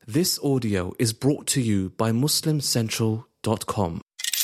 This audio is brought to you by MuslimCentral.com.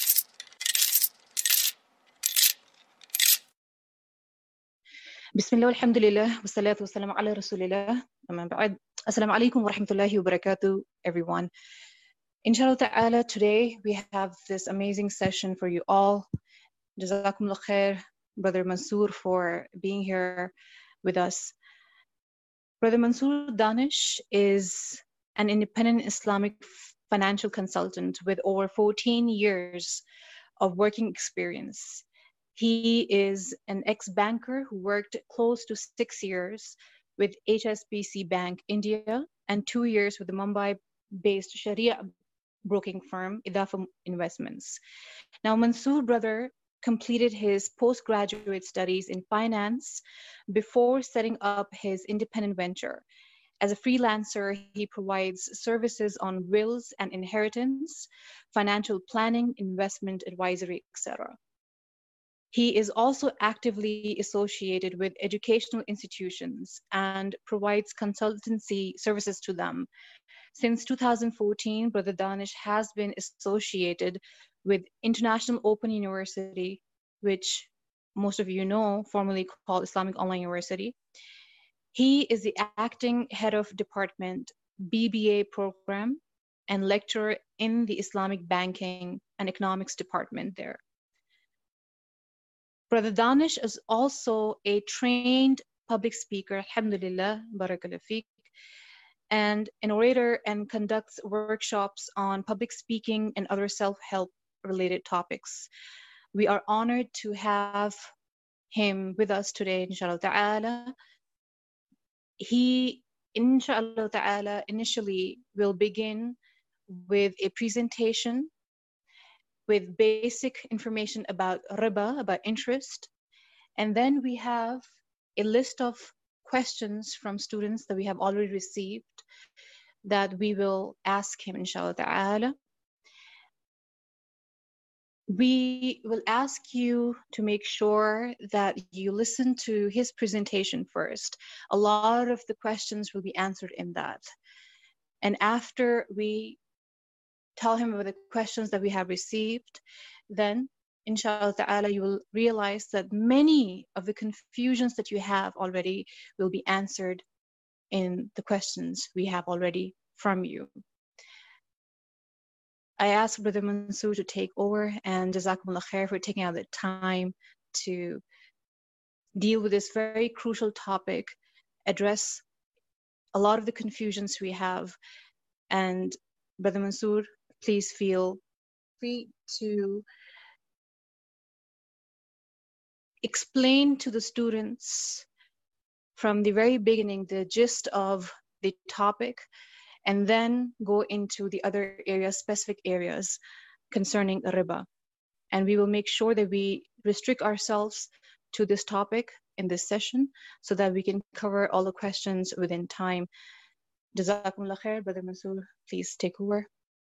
Bismillah, alhamdulillah, wassalatu wassalamu ala rasulillah. Assalamu alaikum wa rahmatullahi wa barakatuh, everyone. Inshallah ta'ala, today we have this amazing session for you all. Jazakumullah khair, Brother Mansoor, for being here with us. Brother Mansoor Danish is an independent Islamic financial consultant with over 14 years of working experience. He is an ex-banker who worked close to 6 years with HSBC Bank India and 2 years with the Mumbai-based Sharia broking firm Idafa Investments. Now, Mansoor brother completed his postgraduate studies in finance before setting up his independent venture. As a freelancer, he provides services on wills and inheritance, financial planning, investment advisory, etc. He is also actively associated with educational institutions and provides consultancy services to them. Since 2014, Brother Danish has been associated with International Open University, which most of you know, formerly called Islamic Online University. He is the acting head of department BBA program and lecturer in the Islamic Banking and Economics department there. Brother Danish is also a trained public speaker, alhamdulillah, barakallah feek, and an orator, and conducts workshops on public speaking and other self-help related topics. We are honored to have him with us today, inshallah ta'ala. He, inshallah ta'ala, initially will begin with a presentation with basic information about riba, about interest. And then we have a list of questions from students that we have already received that we will ask him, inshallah ta'ala. We will ask you to make sure that you listen to his presentation first. A lot of the questions will be answered in that. And after we tell him about the questions that we have received, then inshallah ta'ala you will realize that many of the confusions that you have already will be answered in the questions we have already from you. I ask Brother Mansoor to take over, and Jazakumullah khair for taking out the time to deal with this very crucial topic, address a lot of the confusions we have. And Brother Mansoor, please feel free to explain to the students from the very beginning the gist of the topic, and then go into the other areas, specific areas concerning riba. And we will make sure that we restrict ourselves to this topic in this session so that we can cover all the questions within time. Jazakumullah khair. Brother Mansoor, please take over.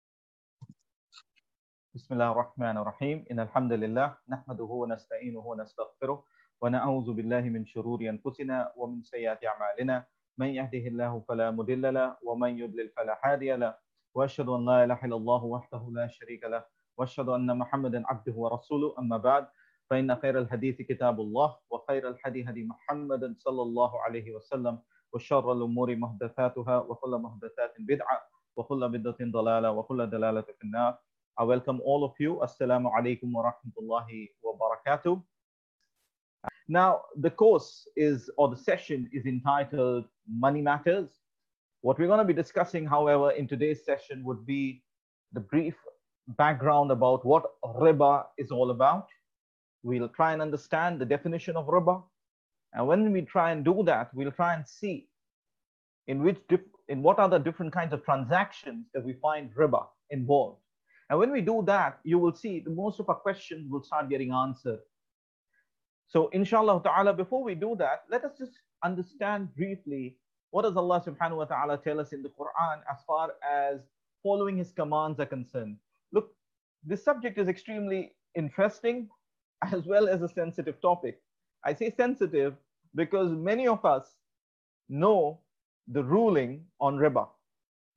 بسم الله الرحمن الرحيم إن الحمد لله نحمده ونستعينه ونستغفره ونعوذ بالله من شرور أنفسنا ومن سيئات أعمالنا من يهده الله فلا مضل له ومن يضلل فلا هادي له وأشهد أن لا إله إلا الله وحده لا شريك له وأشهد أن محمدا عبده ورسوله أما بعد فإن خير الحديث كتاب الله وخير الهدي هدي محمد صلى الله عليه وسلم وشر الأمور محدثاتها وكل محدثات بدعة وكل بدعة ضلالة وكل ضلالة في النار. I welcome all of you. Assalamu alaikum wa rahmatullahi wa barakatuh. Now, the course is, or the session is entitled Money Matters. What we're going to be discussing, however, in today's session would be the brief background about what riba is all about. We'll try and understand the definition of riba. And when we try and do that, we'll try and see in what are the different kinds of transactions that we find riba involved. And when we do that, you will see that most of our questions will start getting answered. So inshallah ta'ala, before we do that, let us just understand briefly what does Allah subhanahu wa ta'ala tell us in the Quran as far as following his commands are concerned. Look, this subject is extremely interesting as well as a sensitive topic. I say sensitive because many of us know the ruling on riba.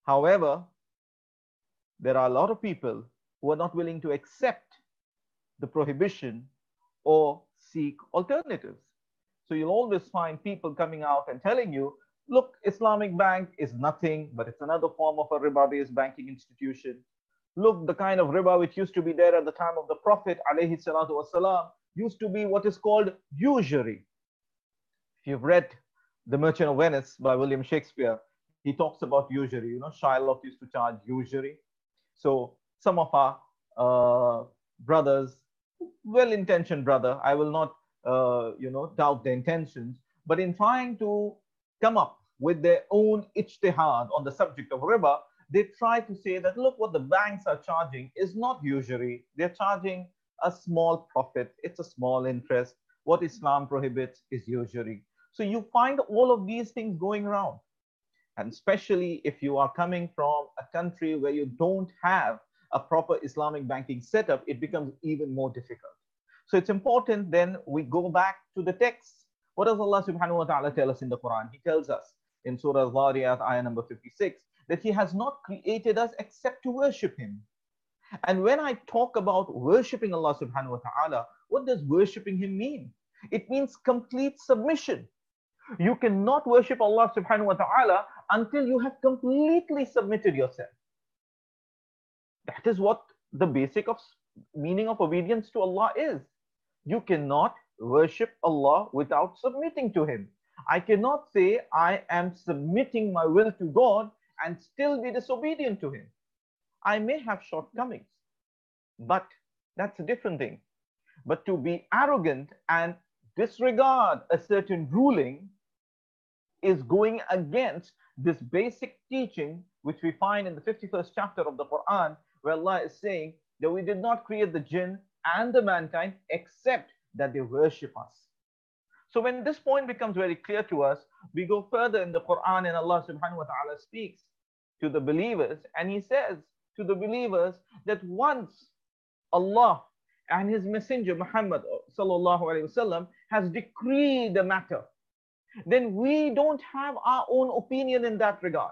However, there are a lot of people who are not willing to accept the prohibition or seek alternatives. So you'll always find people coming out and telling you, look, Islamic Bank is nothing, but it's another form of a riba-based banking institution. Look, the kind of riba which used to be there at the time of the Prophet alayhi salatu wasalam used to be what is called usury. If you've read The Merchant of Venice by William Shakespeare, he talks about usury. You know, Shylock used to charge usury. So some of our brothers, well-intentioned brother, I will not doubt their intentions, but in trying to come up with their own ijtihad on the subject of riba, they try to say that, look, what the banks are charging is not usury. They're charging a small profit. It's a small interest. What Islam prohibits is usury. So you find all of these things going around. And especially if you are coming from a country where you don't have a proper Islamic banking setup, it becomes even more difficult. So it's important then we go back to the text. What does Allah subhanahu wa ta'ala tell us in the Quran? He tells us in Surah Al-Dhariyat, ayah number 56, that He has not created us except to worship Him. And when I talk about worshipping Allah subhanahu wa ta'ala, what does worshipping Him mean? It means complete submission. You cannot worship Allah subhanahu wa ta'ala until you have completely submitted yourself. That is what the basic of meaning of obedience to Allah is. You cannot worship Allah without submitting to Him. I cannot say I am submitting my will to God and still be disobedient to Him. I may have shortcomings, but that's a different thing. But to be arrogant and disregard a certain ruling is going against this basic teaching which we find in the 51st chapter of the Quran, where Allah is saying that we did not create the jinn and the mankind except that they worship us. So when this point becomes very clear to us, we go further in the Quran and Allah subhanahu wa ta'ala speaks to the believers and He says to the believers that once Allah and His Messenger Muhammad sallallahu alaihi wasallam has decreed the matter, then we don't have our own opinion in that regard.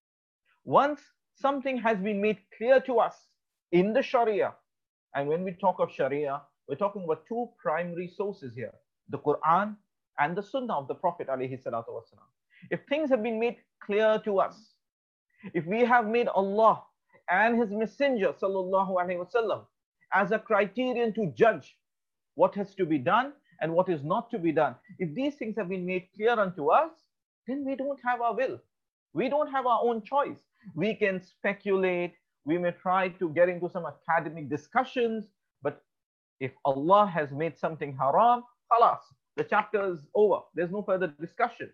Once something has been made clear to us in the Sharia, and when we talk of Sharia, we're talking about two primary sources here, the Quran and the Sunnah of the Prophet alayhi salatu wasalam. If things have been made clear to us, if we have made Allah and His Messenger sallallahu alaihi wasallam as a criterion to judge what has to be done and what is not to be done, if these things have been made clear unto us, then we don't have our will. We don't have our own choice. We can speculate, we may try to get into some academic discussions, but if Allah has made something haram, khalas, the chapter is over. There's no further discussion.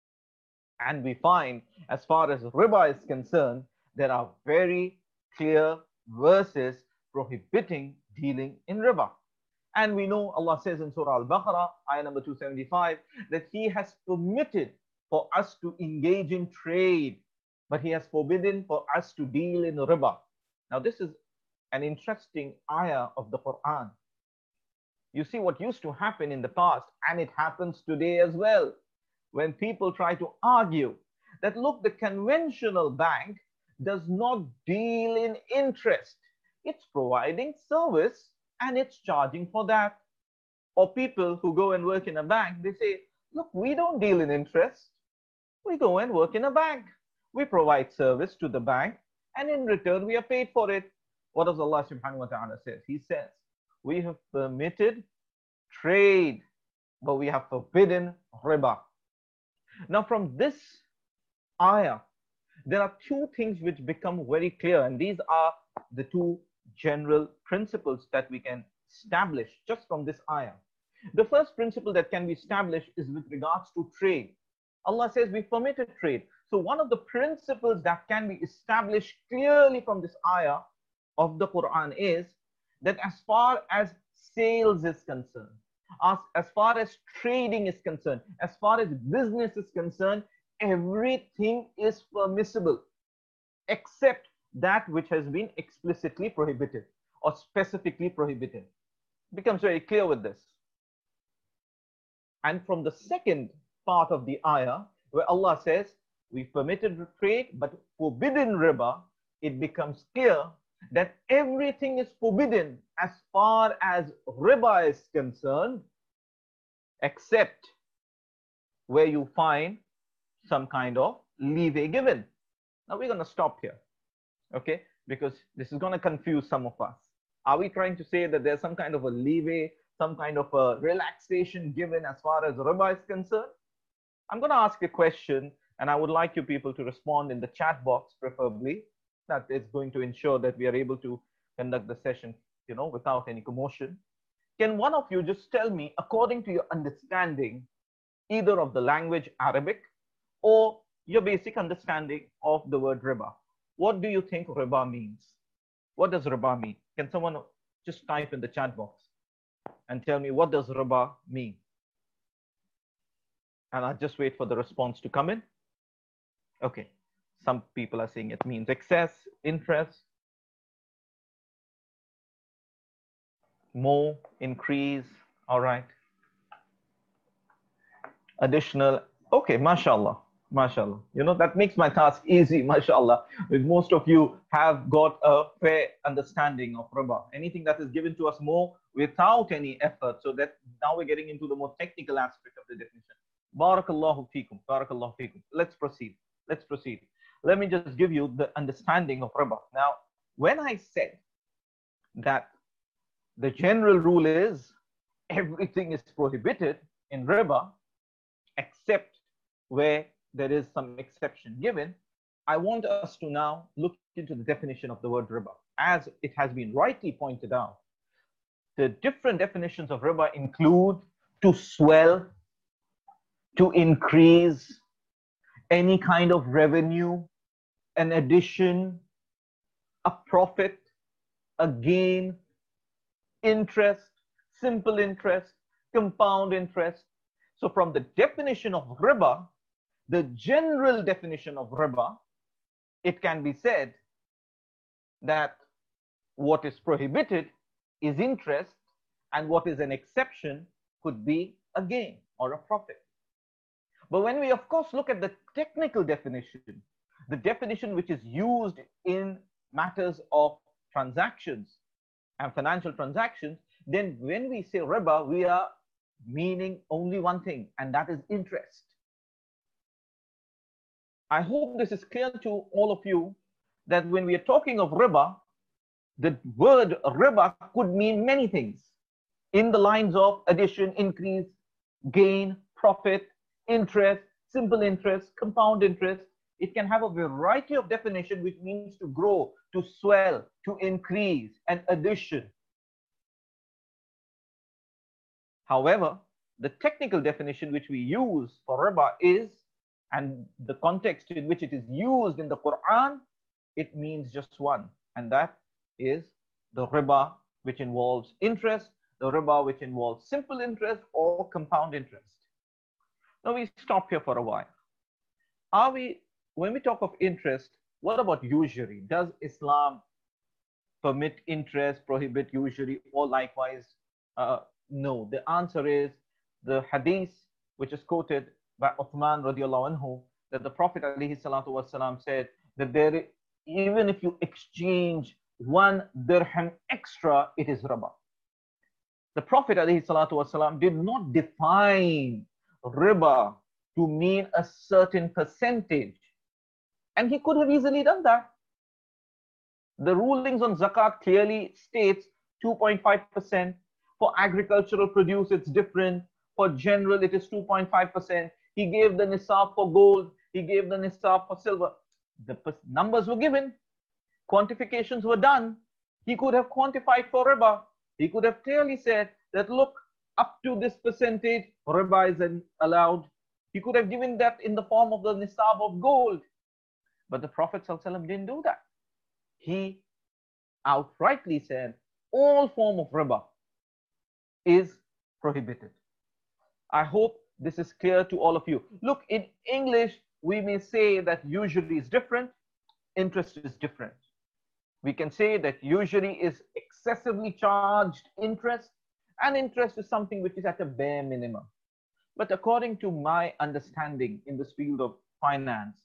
And we find, as far as riba is concerned, there are very clear verses prohibiting dealing in riba. And we know Allah says in Surah Al-Baqarah, ayah number 275, that He has permitted for us to engage in trade, but He has forbidden for us to deal in riba. Now this is an interesting ayah of the Quran. You see what used to happen in the past, and it happens today as well. When people try to argue that, look, the conventional bank does not deal in interest. It's providing service and it's charging for that. Or people who go and work in a bank, they say, look, we don't deal in interest. We go and work in a bank. We provide service to the bank and in return we are paid for it. What does Allah subhanahu wa ta'ala say? He says, we have permitted trade, but we have forbidden riba. Now from this ayah, there are two things which become very clear, and these are the two general principles that we can establish just from this ayah. The first principle that can be established is with regards to trade. Allah says we permitted trade. So one of the principles that can be established clearly from this ayah of the Quran is that as far as sales is concerned, as far as trading is concerned, as far as business is concerned, everything is permissible except that which has been explicitly prohibited or specifically prohibited. It becomes very clear with this. And from the second part of the ayah, where Allah says We permitted trade, but forbidden riba, it becomes clear that everything is forbidden as far as riba is concerned, except where you find some kind of leeway given. Now we're going to stop here, okay? Because this is going to confuse some of us. Are we trying to say that there's some kind of a leeway, some kind of a relaxation given as far as riba is concerned? I'm going to ask a question, and I would like you people to respond in the chat box, preferably. That is going to ensure that we are able to conduct the session, without any commotion. Can one of you just tell me, according to your understanding, either of the language Arabic or your basic understanding of the word riba, what do you think riba means? What does riba mean? Can someone just type in the chat box and tell me, what does riba mean? And I'll just wait for the response to come in. Okay. Some people are saying it means excess, interest, more, increase. All right. Additional. Okay, mashallah. Mashallah. That makes my task easy, mashallah. Most of you have got a fair understanding of riba. Anything that is given to us more without any effort. So that now we're getting into the more technical aspect of the definition. Barakallahu feekum. Barakallahu feekum. Let's proceed. Let's proceed. Let me just give you the understanding of riba. Now, when I said that the general rule is everything is prohibited in riba, except where there is some exception given, I want us to now look into the definition of the word riba. As it has been rightly pointed out, the different definitions of riba include to swell, to increase, any kind of revenue, an addition, a profit, a gain, interest, simple interest, compound interest. So from the definition of riba, the general definition of riba, it can be said that what is prohibited is interest, and what is an exception could be a gain or a profit. But when we, of course, look at the technical definition, the definition which is used in matters of transactions and financial transactions, then when we say riba, we are meaning only one thing, and that is interest. I hope this is clear to all of you that when we are talking of riba, the word riba could mean many things in the lines of addition, increase, gain, profit, interest, simple interest, compound interest. It can have a variety of definition, which means to grow, to swell, to increase, and addition. However, the technical definition which we use for riba is, and the context in which it is used in the Quran, it means just one, and that is the riba which involves interest, the riba which involves simple interest or compound interest. Now we stop here for a while. When we talk of interest, what about usury? Does Islam permit interest, prohibit usury, or likewise? No. The answer is the hadith which is quoted by Uthman radiallahu anhu, that the Prophet alayhi salatu wasalam said that even if you exchange 1 dirham extra, it is riba. The Prophet alayhi salatu wasalam did not define riba to mean a certain percentage. And he could have easily done that. The rulings on zakat clearly states 2.5%. For agricultural produce, it's different. For general, it is 2.5%. He gave the nisab for gold. He gave the nisab for silver. The numbers were given. Quantifications were done. He could have quantified for riba. He could have clearly said that, look, up to this percentage, riba is allowed. He could have given that in the form of the nisab of gold. But the Prophet ﷺ didn't do that. He outrightly said all form of riba is prohibited. I hope this is clear to all of you. Look, in English, we may say that usury is different, interest is different. We can say that usury is excessively charged interest, and interest is something which is at a bare minimum. But according to my understanding in this field of finance,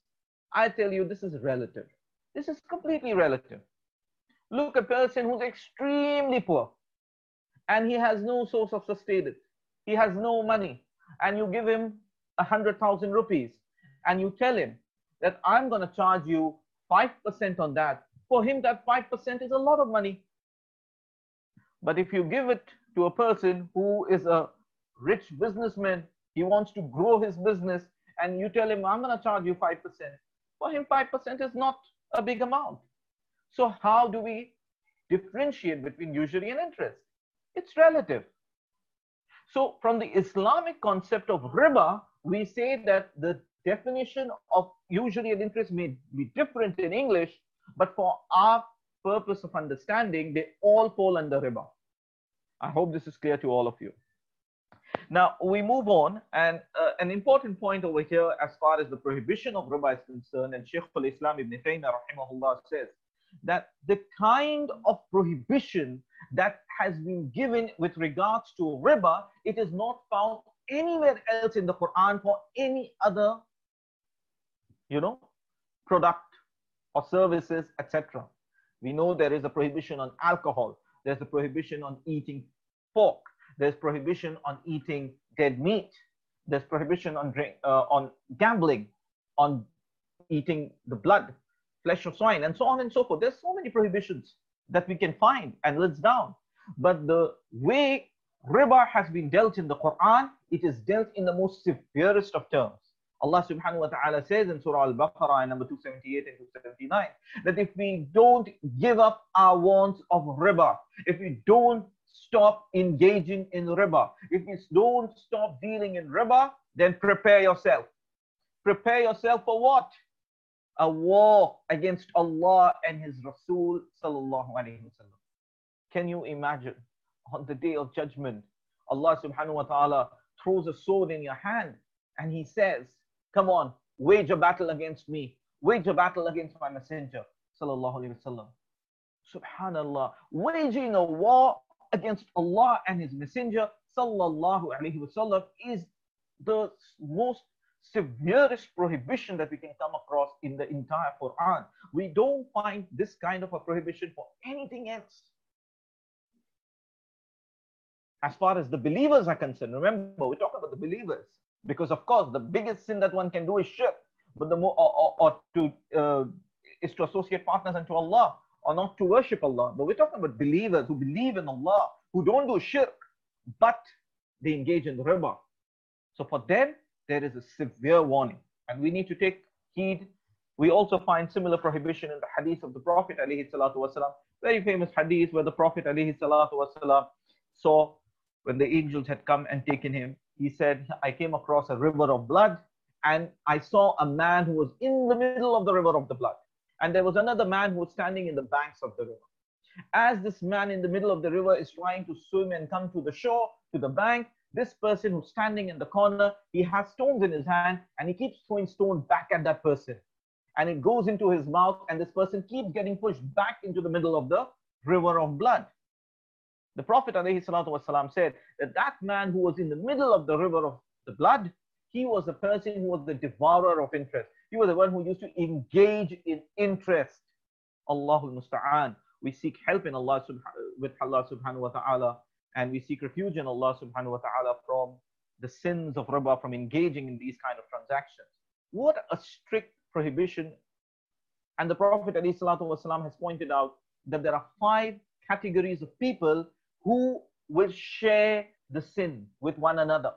I tell you, this is relative. This is completely relative. Look, a person who's extremely poor and he has no source of sustenance. He has no money, and you give him 100,000 rupees and you tell him that I'm going to charge you 5% on that. For him, that 5% is a lot of money. But if you give it to a person who is a rich businessman, he wants to grow his business, and you tell him, I'm going to charge you 5%. For him, 5% is not a big amount. So how do we differentiate between usury and interest? It's relative. So from the Islamic concept of riba, we say that the definition of usury and interest may be different in English, but for our purpose of understanding, they all fall under riba. I hope this is clear to all of you. Now we move on, and an important point over here as far as the prohibition of riba is concerned, and Shaykh al-Islam Ibn Taymiyyah rahimahullah says that the kind of prohibition that has been given with regards to riba, it is not found anywhere else in the Quran for any other, product or services, etc. We know there is a prohibition on alcohol. There's a prohibition on eating pork. There's prohibition on eating dead meat. There's prohibition on gambling, on eating the blood, flesh of swine, and so on and so forth. There's so many prohibitions that we can find and list down. But the way riba has been dealt in the Quran, it is dealt in the most severest of terms. Allah subhanahu wa ta'ala says in Surah Al-Baqarah, number 278 and 279, that if we don't give up our wants of riba, if we don't stop engaging in riba, if we don't stop dealing in riba, then prepare yourself. Prepare yourself for what? A war against Allah and His Rasul sallallahu alaihi wasallam. Can you imagine on the day of judgment, Allah subhanahu wa ta'ala throws a sword in your hand and He says, come on, wage a battle against me, wage a battle against my messenger sallallahu alaihi wasallam. Subhanallah, waging a war against Allah and His messenger sallallahu alaihi wasallam is the most severest prohibition that we can come across in the entire Quran. We don't find this kind of a prohibition for anything else. As far as the believers are concerned, remember, we're talking about the believers, because of course the biggest sin that one can do is shirk, but the more is to associate partners unto Allah, or not to worship Allah. But we're talking about believers who believe in Allah, who don't do shirk, but they engage in riba. So for them, there is a severe warning, and we need to take heed. We also find similar prohibition in the hadith of the Prophet alayhi salatu wasalam, very famous hadith where the Prophet alayhi salatu wasalam saw when the angels had come and taken him. He said, I came across a river of blood, and I saw a man who was in the middle of the river of the blood. And there was another man who was standing in the banks of the river. As this man in the middle of the river is trying to swim and come to the shore, to the bank, this person who's standing in the corner, he has stones in his hand, and he keeps throwing stones back at that person. And it goes into his mouth, and this person keeps getting pushed back into the middle of the river of blood. The Prophet ﷺ said that that man who was in the middle of the river of the blood, he was a person who was the devourer of interest. He was the one who used to engage in interest. Allahul Musta'an. We seek help in Allah with Allah subhanahu wa ta'ala, and we seek refuge in Allah subhanahu wa ta'ala from the sins of riba, from engaging in these kind of transactions. What a strict prohibition. And the Prophet ﷺ has pointed out that there are 5 categories of people who will share the sin with one another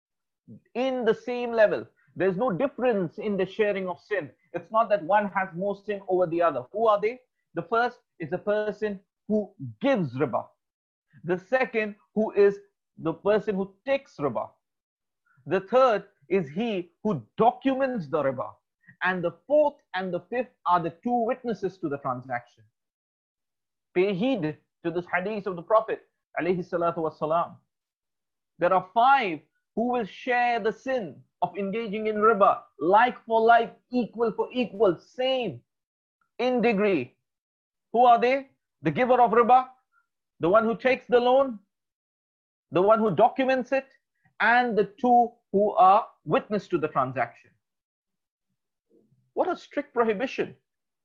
in the same level. There's no difference in the sharing of sin. It's not that one has more sin over the other. Who are they? The first is the person who gives riba. The second, who is the person who takes riba. The third is he who documents the riba. And the fourth and the fifth are the 2 witnesses to the transaction. Pay heed to this hadith of the Prophet alayhi salatu wasalam. There are 5 who will share the sin of engaging in riba, like for like, equal for equal, same in degree. Who are they? The giver of riba, the one who takes the loan, the one who documents it, and the 2 who are witness to the transaction. What a strict prohibition.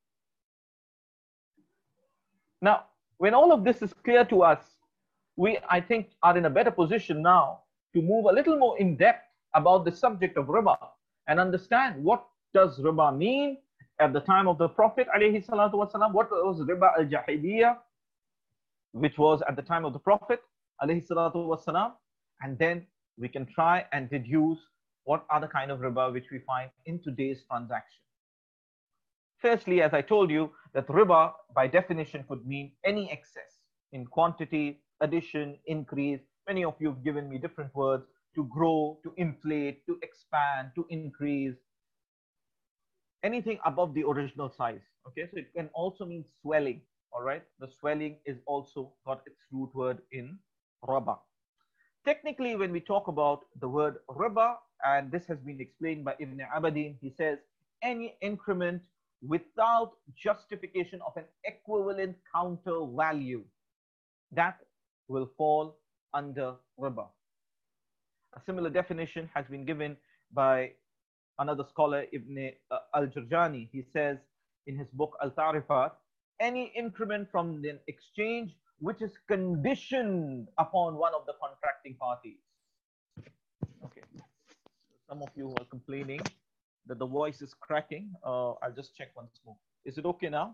Now, when all of this is clear to us, we, I think, are in a better position now to move a little more in depth about the subject of riba and understand what does riba mean at the time of the Prophet alayhi salatu wasalam, what was riba al-jahiliyyah, which was at the time of the Prophet alayhi salatu wasalam, and then we can try and deduce what are the kind of riba which we find in today's transaction. Firstly, as I told you, that riba by definition could mean any excess in quantity, addition, increase. Many of you have given me different words: to grow, to inflate, to expand, to increase. Anything above the original size. Okay, so it can also mean swelling. All right, the swelling is also got its root word in riba. Technically, when we talk about the word riba, and this has been explained by Ibn Abadin, he says any increment without justification of an equivalent counter value, that will fall under riba. A similar definition has been given by another scholar, Ibn al-Jurjani. He says in his book Al-Ta'rifat, any increment from an exchange which is conditioned upon one of the contracting parties. Okay. Some of you are complaining that the voice is cracking. I'll just check once more. Is it okay now?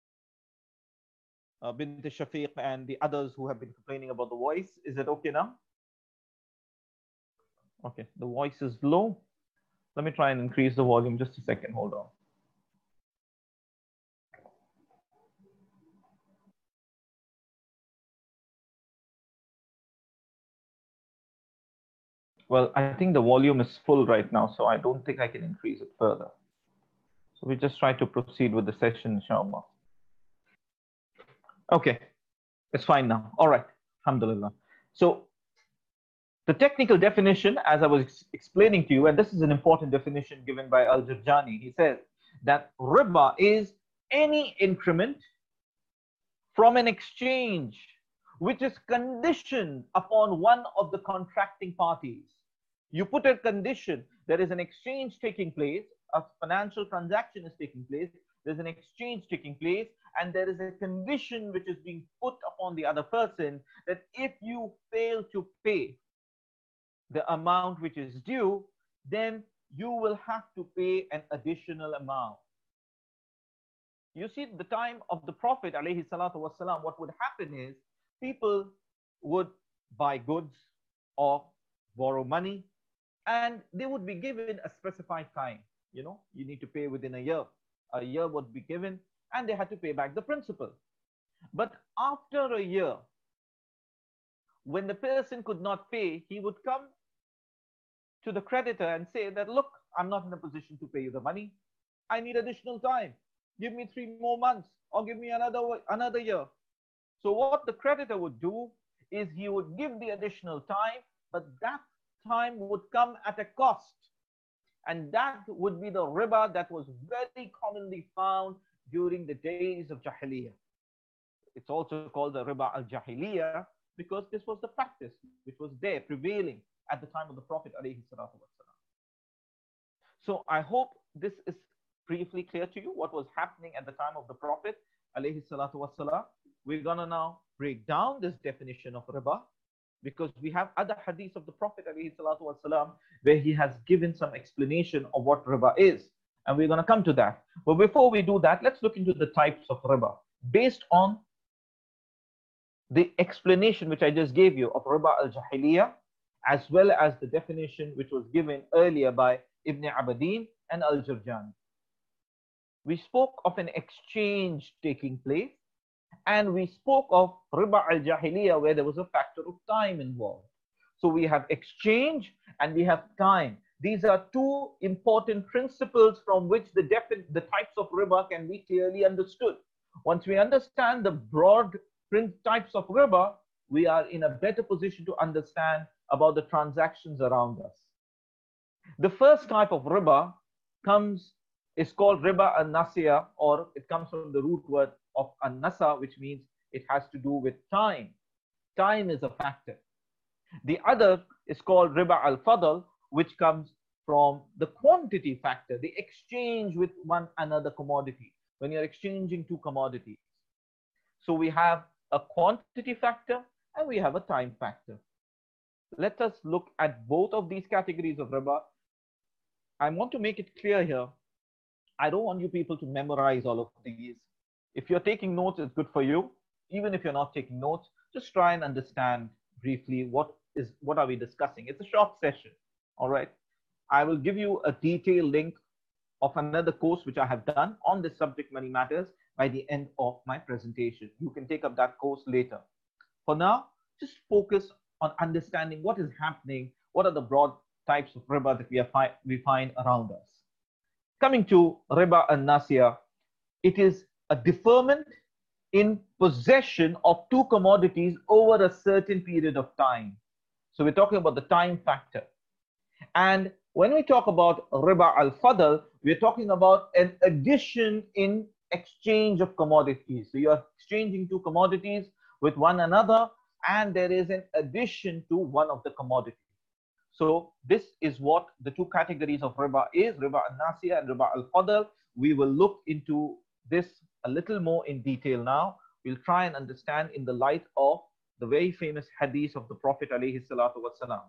Bint Shafiq and the others who have been complaining about the voice, is it okay now? Okay, the voice is low. Let me try and increase the volume. Just a second, hold on. Well, I think the volume is full right now, so I don't think I can increase it further. So we just try to proceed with the session, inshallah. Okay, it's fine now. All right, alhamdulillah. So the technical definition, as I was explaining to you, and this is an important definition given by Al-Jurjani, he says that riba is any increment from an exchange which is conditioned upon one of the contracting parties. You put a condition, there is an exchange taking place, a financial transaction is taking place, there's an exchange taking place, and there is a condition which is being put upon the other person that if you fail to pay the amount which is due, then you will have to pay an additional amount. You see, at the time of the Prophet alayhi salatu wasalam, what would happen is people would buy goods or borrow money, and they would be given a specified time. You know, you need to pay within a year. A year would be given, and they had to pay back the principal. But after a year, when the person could not pay, he would come to the creditor and say that, look, I'm not in a position to pay you the money. I need additional time. Give me 3 more months, or give me another year. So what the creditor would do is he would give the additional time, but that time would come at a cost. And that would be the riba that was very commonly found during the days of Jahiliyyah. It's also called the riba al-Jahiliyyah because this was the practice which was there prevailing at the time of the Prophet alayhi salatu wasalam. So I hope this is briefly clear to you what was happening at the time of the Prophet alayhi salatu wasalam. We're gonna now break down this definition of riba because we have other hadiths of the Prophet alayhi salatu wasalam where he has given some explanation of what riba is, and we're gonna come to that. But before we do that, let's look into the types of riba based on the explanation which I just gave you of riba al-Jahiliyyah, as well as the definition which was given earlier by Ibn Abadin and Al-Jurjani. We spoke of an exchange taking place, and we spoke of riba al-Jahiliyyah where there was a factor of time involved. So we have exchange and we have time. These are two important principles from which the types of riba can be clearly understood. Once we understand the broad types of riba, we are in a better position to understand about the transactions around us. The first type of riba is called riba al-Nasiya, or it comes from the root word of an-Nasa, which means it has to do with time. Time is a factor. The other is called riba al-Fadl, which comes from the quantity factor, the exchange with one another commodity, when you're exchanging two commodities. So we have a quantity factor and we have a time factor. Let us look at both of these categories of riba. I want to make it clear here. I don't want you people to memorize all of these. If you're taking notes, it's good for you. Even if you're not taking notes, just try and understand briefly what are we discussing. It's a short session, all right? I will give you a detailed link of another course which I have done on this subject, Money Matters, by the end of my presentation. You can take up that course later. For now, just focus on understanding what is happening, what are the broad types of riba that we find around us. Coming to riba al-nasiya, it is a deferment in possession of two commodities over a certain period of time. So we're talking about the time factor. And when we talk about riba al-fadl, we're talking about an addition in exchange of commodities. So you are exchanging two commodities with one another, and there is an addition to one of the commodities. So this is what the two categories of riba is, riba al-nasiya and riba al-fadl. We will look into this a little more in detail now. We'll try and understand in the light of the very famous hadith of the Prophet alayhi salatu wasalam.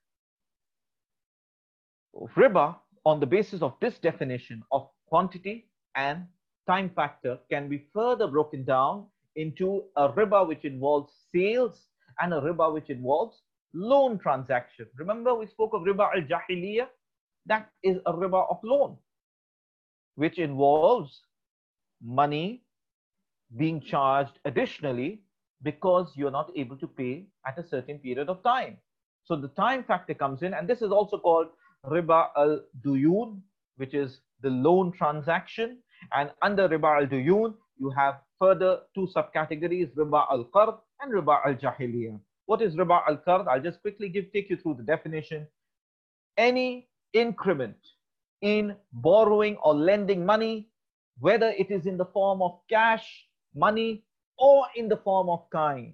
Riba, on the basis of this definition of quantity and time factor, can be further broken down into a riba which involves sales and a riba which involves loan transaction. Remember, we spoke of riba al-jahiliyyah. That is a riba of loan, which involves money being charged additionally because you're not able to pay at a certain period of time. So the time factor comes in, and this is also called riba al-duyun, which is the loan transaction. And under riba al-duyun, you have further two subcategories, riba al-qard and riba al-jahiliyyah. What is riba al-qard? I'll just quickly take you through the definition. Any increment in borrowing or lending money, whether it is in the form of cash, money, or in the form of kind.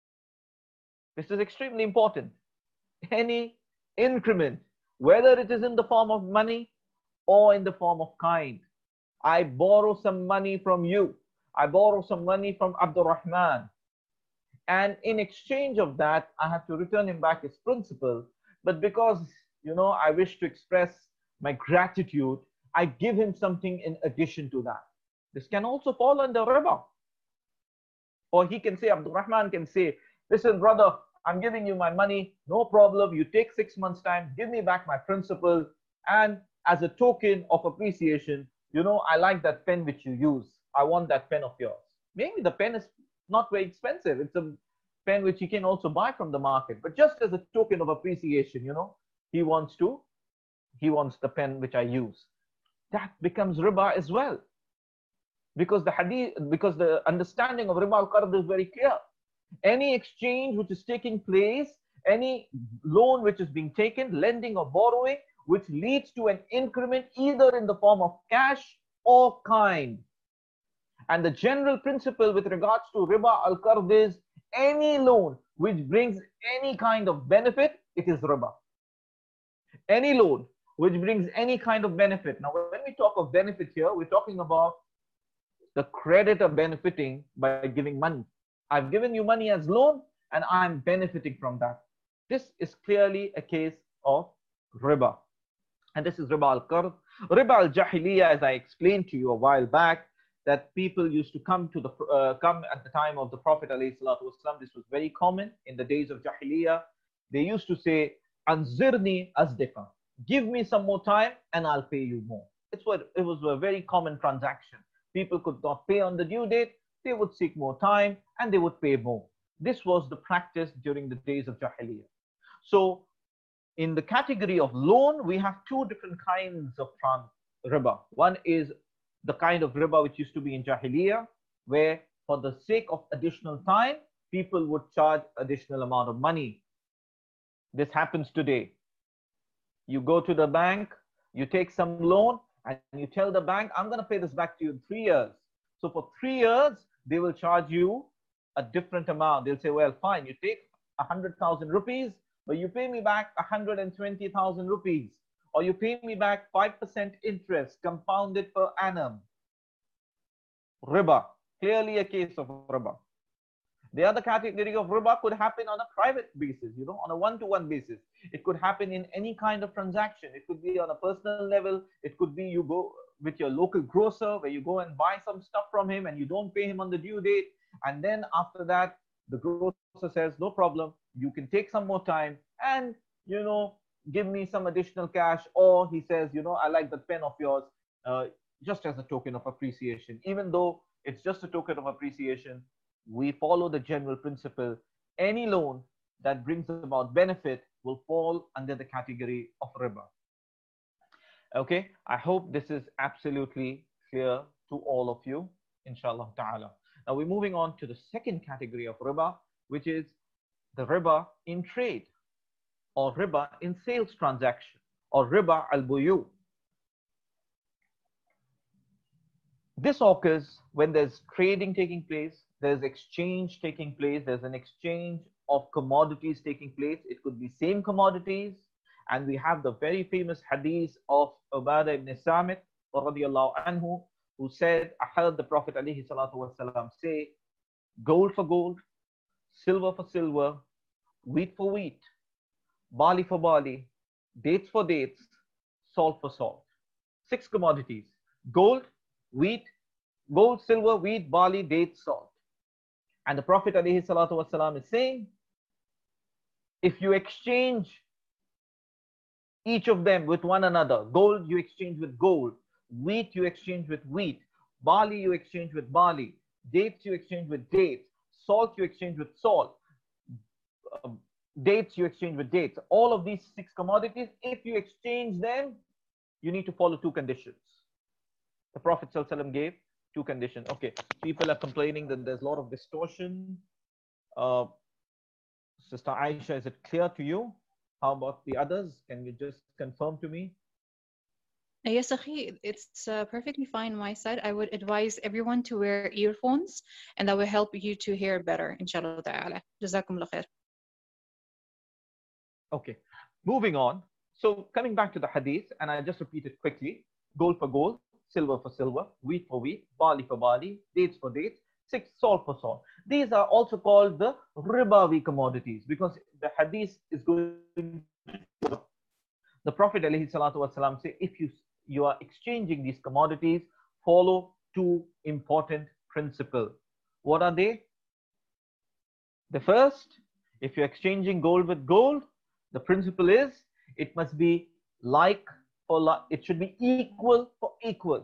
This is extremely important. Any increment, whether it is in the form of money or in the form of kind. I borrow some money from you. I borrow some money from Abdul Rahman. And in exchange of that, I have to return him back his principal. But because, I wish to express my gratitude, I give him something in addition to that. This can also fall under riba. Or he can say, Abdul Rahman can say, listen, brother, I'm giving you my money, no problem. You take 6 months' time, give me back my principal. And as a token of appreciation, I like that pen which you use. I want that pen of yours. Maybe the pen is not very expensive. It's a pen which you can also buy from the market. But just as a token of appreciation, he wants the pen which I use. That becomes riba as well. Because the understanding of riba al-qard is very clear. Any exchange which is taking place, any loan which is being taken, lending or borrowing, which leads to an increment either in the form of cash or kind. And the general principle with regards to riba al-qard is any loan which brings any kind of benefit, it is riba. Any loan which brings any kind of benefit. Now, when we talk of benefit here, we're talking about the creditor benefiting by giving money. I've given you money as loan and I'm benefiting from that. This is clearly a case of riba. And this is riba al-qard. Riba al-jahiliyyah, as I explained to you a while back, that people used to come at the time of the Prophet ﷺ. This was very common in the days of jahiliyyah. They used to say, anzirni azdika. Give me some more time and I'll pay you more. It was a very common transaction. People could not pay on the due date. They would seek more time and they would pay more. This was the practice during the days of jahiliyyah. So in the category of loan, we have two different kinds of riba. One is the kind of riba which used to be in jahiliyyah, where for the sake of additional time, people would charge additional amount of money. This happens today. You go to the bank, you take some loan, and you tell the bank, I'm going to pay this back to you in 3 years. So for 3 years, they will charge you a different amount. They'll say, well, fine, you take 100,000 rupees, but you pay me back 120,000 rupees. or you pay me back 5% interest compounded per annum. Riba, clearly a case of riba. The other category of riba could happen on a private basis, on a one-to-one basis. It could happen in any kind of transaction. It could be on a personal level. It could be you go with your local grocer where you go and buy some stuff from him and you don't pay him on the due date. And then after that, the grocer says, no problem, you can take some more time and, give me some additional cash. Or he says, I like the pen of yours, just as a token of appreciation. Even though it's just a token of appreciation, we follow the general principle. Any loan that brings about benefit will fall under the category of riba. Okay, I hope this is absolutely clear to all of you, inshallah ta'ala. Now we're moving on to the second category of riba, which is the riba in trade, or riba in sales transaction, or riba al-buyu. This occurs when there's trading taking place, there's exchange taking place, there's an exchange of commodities taking place. It could be same commodities. And we have the very famous hadith of Ubadah ibn Samit radiallahu anhu, who said, I heard the Prophet alayhi salatu wasalam say, gold for gold, silver for silver, wheat for wheat, barley for barley, dates for dates, salt for salt. 6 commodities: gold, wheat, gold, silver, wheat, barley, dates, salt. And the Prophet alayhi salatu wasalam is saying, if you exchange each of them with one another, gold you exchange with gold, wheat you exchange with wheat, barley you exchange with barley, dates you exchange with dates, salt you exchange with salt, dates you exchange with dates. All of these 6 commodities, if you exchange them, you need to follow 2 conditions. The Prophet ﷺ gave 2 conditions. Okay, people are complaining that there's a lot of distortion. Sister Aisha, is it clear to you? How about the others? Can you just confirm to me? Yes, Akhi, it's perfectly fine on my side. I would advise everyone to wear earphones, and that will help you to hear better, inshallah ta'ala. Jazakumullah khair. Okay, moving on. So coming back to the hadith, and I just repeat it quickly: gold for gold, silver for silver, wheat for wheat, barley for barley, dates for dates, 6 salt for salt. These are also called the ribawi commodities, because the hadith is going to, the Prophet ﷺ say, if you are exchanging these commodities, follow 2 important principles. What are they? The first, if you're exchanging gold with gold, the principle is it must be like for like, it should be equal for equal.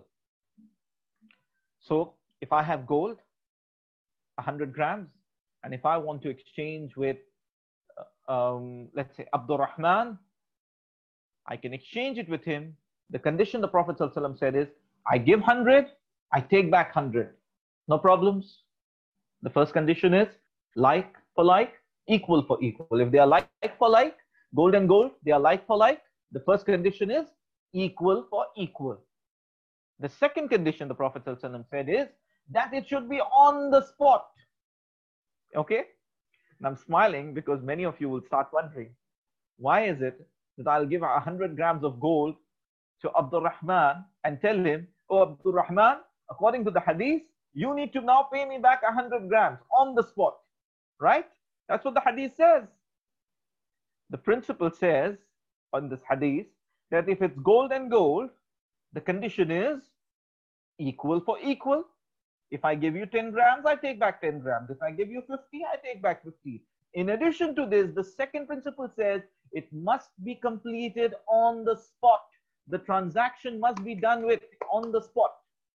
So if I have gold, 100 grams, and if I want to exchange with, let's say, Abdul Rahman, I can exchange it with him. The condition the Prophet ﷺ said is, I give 100, I take back 100. No problems. The first condition is like for like, equal for equal. If they are like for like, gold and gold, they are like for like, the first condition is equal for equal. The second condition the Prophet ﷺ said is that it should be on the spot. Okay? And I'm smiling because many of you will start wondering, why is it that I'll give 100 grams of gold to Abdul Rahman and tell him, oh Abdul Rahman, according to the hadith, you need to now pay me back 100 grams on the spot, right? That's what the hadith says. The principle says on this hadith that if it's gold and gold, the condition is equal for equal. If I give you 10 grams, I take back 10 grams. If I give you 50, I take back 50. In addition to this, the second principle says it must be completed on the spot. The transaction must be done with on the spot.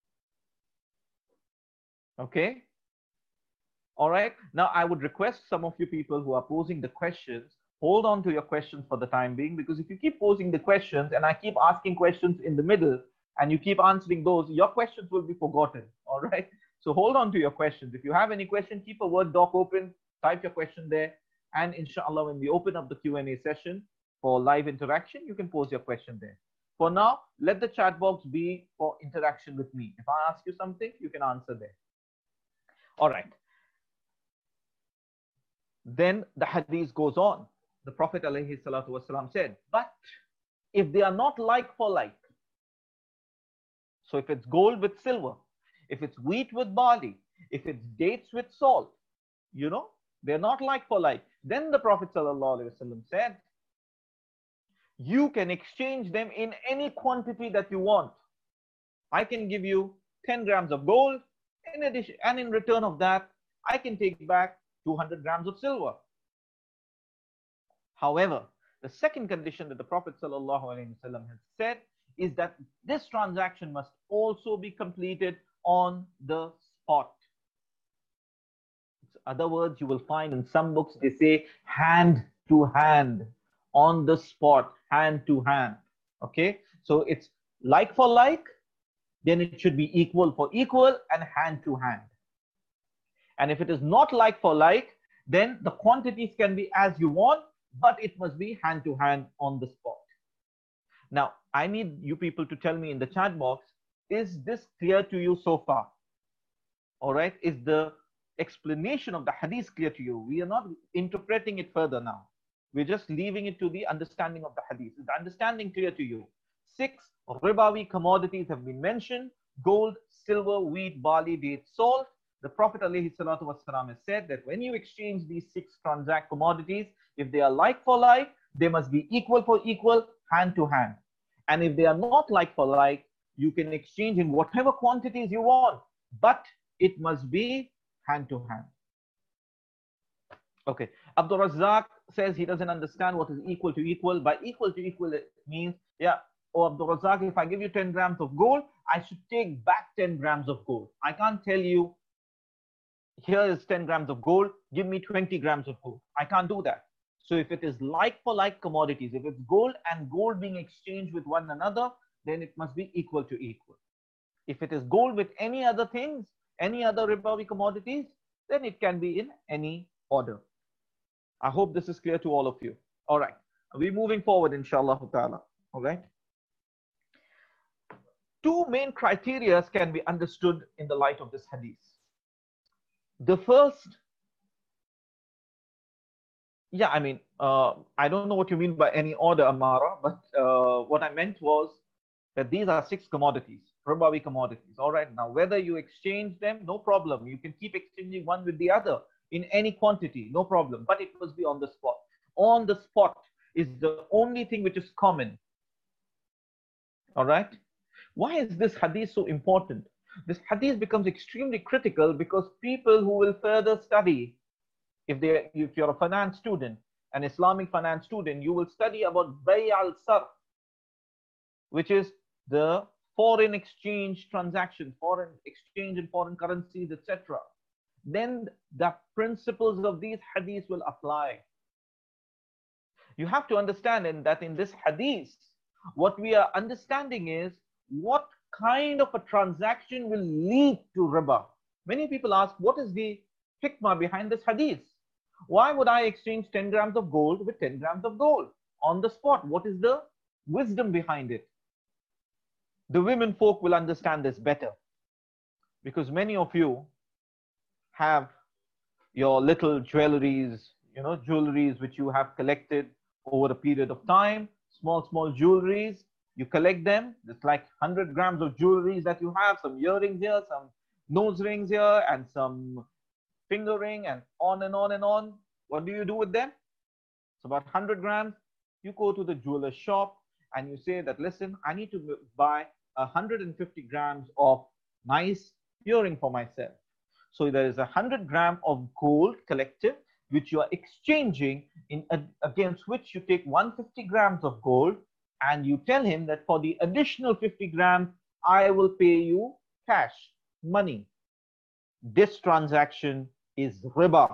Okay? All right. Now, I would request some of you people who are posing the questions, hold on to your questions for the time being, because if you keep posing the questions and I keep asking questions in the middle and you keep answering those, your questions will be forgotten. All right. So hold on to your questions. If you have any question, keep a Word doc open, type your question there. And inshallah, when we open up the Q&A session for live interaction, you can pose your question there. For now, let the chat box be for interaction with me. If I ask you something, you can answer there. All right. Then the hadith goes on. The Prophet ﷺ said, but if they are not like for like, so if it's gold with silver, if it's wheat with barley, if it's dates with salt, you know, they're not like for like, then the Prophet ﷺ said, you can exchange them in any quantity that you want. I can give you 10 grams of gold, in addition, and in return of that, I can take back 200 grams of silver. However, the second condition that the Prophet ﷺ has said is that this transaction must also be completed on the spot. In other words, you will find in some books they say hand to hand, on the spot, hand to hand. Okay, so it's like for like, then it should be equal for equal and hand to hand. And if it is not like for like, then the quantities can be as you want, but it must be hand to hand on the spot. Now, I need you people to tell me in the chat box, is this clear to you so far? All right, is the explanation of the hadith clear to you? We are not interpreting it further now. We're just leaving it to the understanding of the hadith. Is the understanding clear to you? 6 ribawi commodities have been mentioned: gold, silver, wheat, barley, dates, salt. The Prophet ﷺ has said that when you exchange these 6 transact commodities, if they are like for like, they must be equal for equal, hand to hand. And if they are not like for like, you can exchange in whatever quantities you want, but it must be hand to hand. Okay, Abdul Razzaq says he doesn't understand what is equal to equal. By equal to equal, it means, yeah, oh Abdul Razzaq, if I give you 10 grams of gold, I should take back 10 grams of gold. I can't tell you, here is 10 grams of gold, give me 20 grams of gold. I can't do that. So if it is like for like commodities, if it's gold and gold being exchanged with one another, then it must be equal to equal. If it is gold with any other things, any other ribawi commodities, then it can be in any order. I hope this is clear to all of you. All right, we're moving forward, inshallah ta'ala. All right. 2 main criteria can be understood in the light of this hadith. The first, yeah, I mean, I don't know what you mean by any order, Amara, but what I meant was that these are 6 commodities, ribawi commodities. All right, now whether you exchange them, no problem. You can keep exchanging one with the other in any quantity, no problem, but it must be on the spot. On the spot is the only thing which is common. All right, why is this hadith so important? This hadith becomes extremely critical because people who will further study, if you're a finance student, an Islamic finance student, you will study about bay' al-sarf, which is the foreign exchange transactions, foreign exchange in foreign currencies, etc. Then the principles of these hadiths will apply. You have to understand that in this hadith, what we are understanding is what kind of a transaction will lead to riba. Many people ask, what is the hikmah behind this hadith? Why would I exchange 10 grams of gold with 10 grams of gold on the spot? What is the wisdom behind it? The women folk will understand this better, because many of you have your little jewelries, jewelries which you have collected over a period of time, small jewelries. You collect them. It's like 100 grams of jewelries that you have, some earrings here, some nose rings here, and some finger ring, and on and on and on. What do you do with them? It's about 100 grams. You go to the jeweler's shop and you say that, listen, I need to buy 150 grams of nice earring for myself. So there is 100 grams of gold collective, which you are exchanging against which you take 150 grams of gold, and you tell him that for the additional 50 grams, I will pay you cash, money. This transaction is riba,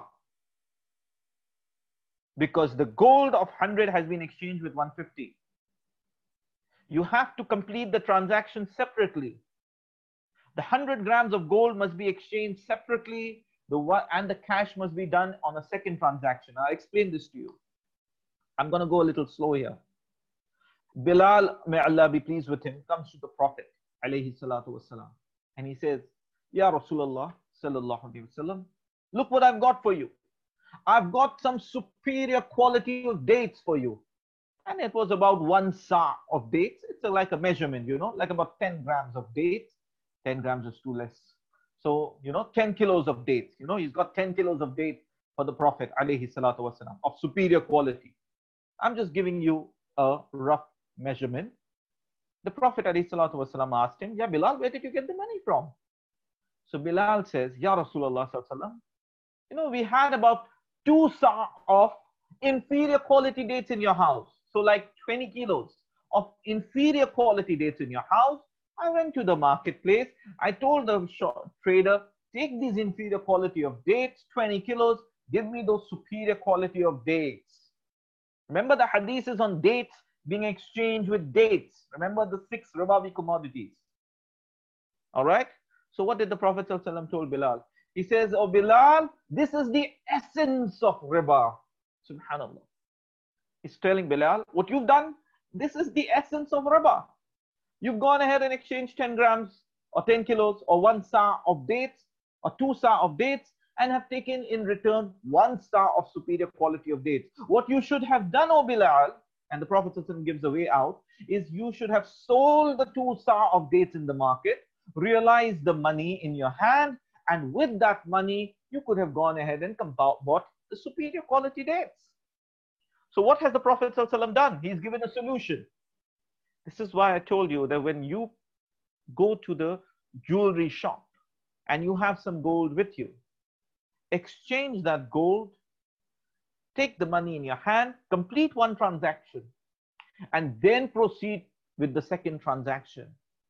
because the gold of 100 has been exchanged with 150. You have to complete the transaction separately. The 100 grams of gold must be exchanged separately, and the cash must be done on a second transaction. I'll explain this to you. I'm going to go a little slow here. Bilal, may Allah be pleased with him, comes to the Prophet alayhi salatu wasalam, and he says, Ya Rasulullah sallallahu alayhi wasallam, look what I've got for you. I've got some superior quality of dates for you. And it was about 1 sa of dates. It's like a measurement, like about 10 grams of dates. 10 grams is too less. So, 10 kilos of dates. He's got 10 kilos of dates for the Prophet, alayhi salatu wasalam, of superior quality. I'm just giving you a rough measurement. The Prophet, alayhi salatu wasalam, asked him, Ya Bilal, where did you get the money from? So Bilal says, Ya Rasulullah sallallahu alaihi wasallam, we had about 2 sa of inferior quality dates in your house. So like 20 kilos of inferior quality dates in your house. I went to the marketplace. I told the trader, take these inferior quality of dates, 20 kilos, give me those superior quality of dates. Remember the hadith is on dates being exchanged with dates. Remember the 6 ribawi commodities. All right. So what did the Prophet ﷺ told Bilal? He says, oh Bilal, this is the essence of riba. Subhanallah. He's telling Bilal, what you've done, this is the essence of riba. You've gone ahead and exchanged 10 grams or 10 kilos or 1 sa of dates or 2 sa of dates and have taken in return 1 sa of superior quality of dates. What you should have done, O Bilal, and the Prophet ﷺ gives a way out, is you should have sold the 2 sa of dates in the market, realized the money in your hand, and with that money, you could have gone ahead and bought the superior quality dates. So what has the Prophet ﷺ done? He's given a solution. This is why I told you that when you go to the jewelry shop and you have some gold with you, exchange that gold, take the money in your hand, complete one transaction, and then proceed with the second transaction.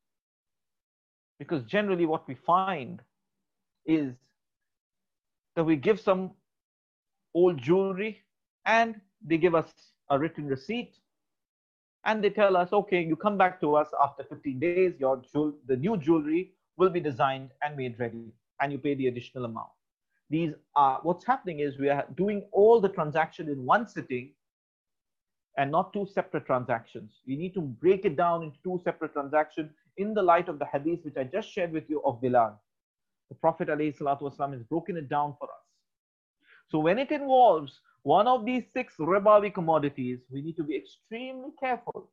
Because generally what we find is that we give some old jewelry and they give us a written receipt and they tell us, okay, you come back to us after 15 days, the new jewelry will be designed and made ready, and you pay the additional amount. What's happening is we are doing all the transaction in one sitting and not 2 separate transactions. We need to break it down into 2 separate transactions in the light of the hadith which I just shared with you of Bilal. The Prophet ﷺ has broken it down for us. So when it involves one of these 6 ribawi commodities, we need to be extremely careful.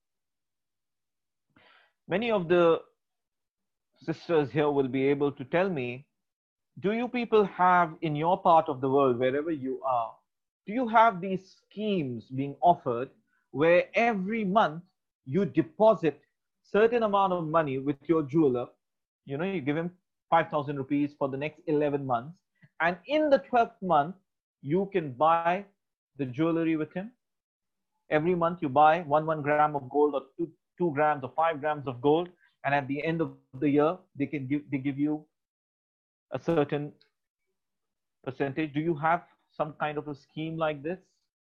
Many of the sisters here will be able to tell me, do you people have in your part of the world, wherever you are, do you have these schemes being offered where every month you deposit certain amount of money with your jeweler? You give him 5,000 rupees for the next 11 months. And in the 12th month, you can buy the jewelry with him. Every month you buy 1 gram of gold or 2 grams or 5 grams of gold. And at the end of the year, they give you a certain percentage. Do you have some kind of a scheme like this?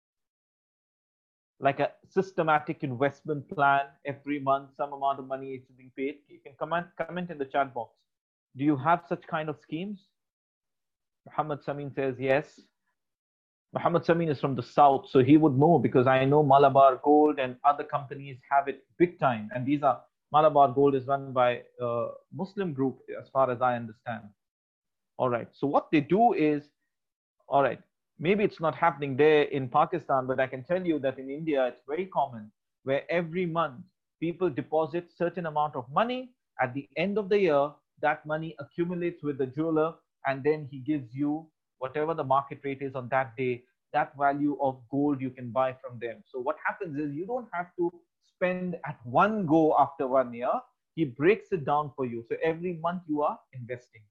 Like a systematic investment plan every month, some amount of money is being paid? You can comment in the chat box. Do you have such kind of schemes? Muhammad Samin says yes. Muhammad Samin is from the south, so he would know, because I know Malabar Gold and other companies have it big time. And Malabar Gold is run by a Muslim group, as far as I understand. All right. So what they do is, all right, maybe it's not happening there in Pakistan, but I can tell you that in India, it's very common, where every month people deposit certain amount of money. At the end of the year, that money accumulates with the jeweler, and then he gives you whatever the market rate is on that day, that value of gold you can buy from them. So what happens is you don't have to spend at one go after 1 year. He breaks it down for you. So every month you are investing.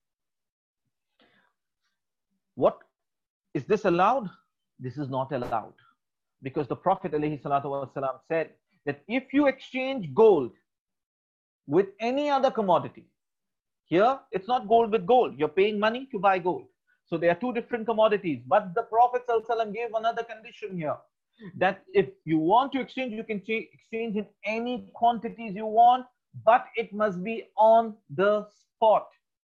What is this allowed? This is not allowed, because the Prophet ﷺ said that if you exchange gold with any other commodity, here it's not gold with gold, you're paying money to buy gold. So there are 2 different commodities. But the Prophet ﷺ gave another condition here, that if you want to exchange, you can exchange in any quantities you want, but it must be on the spot.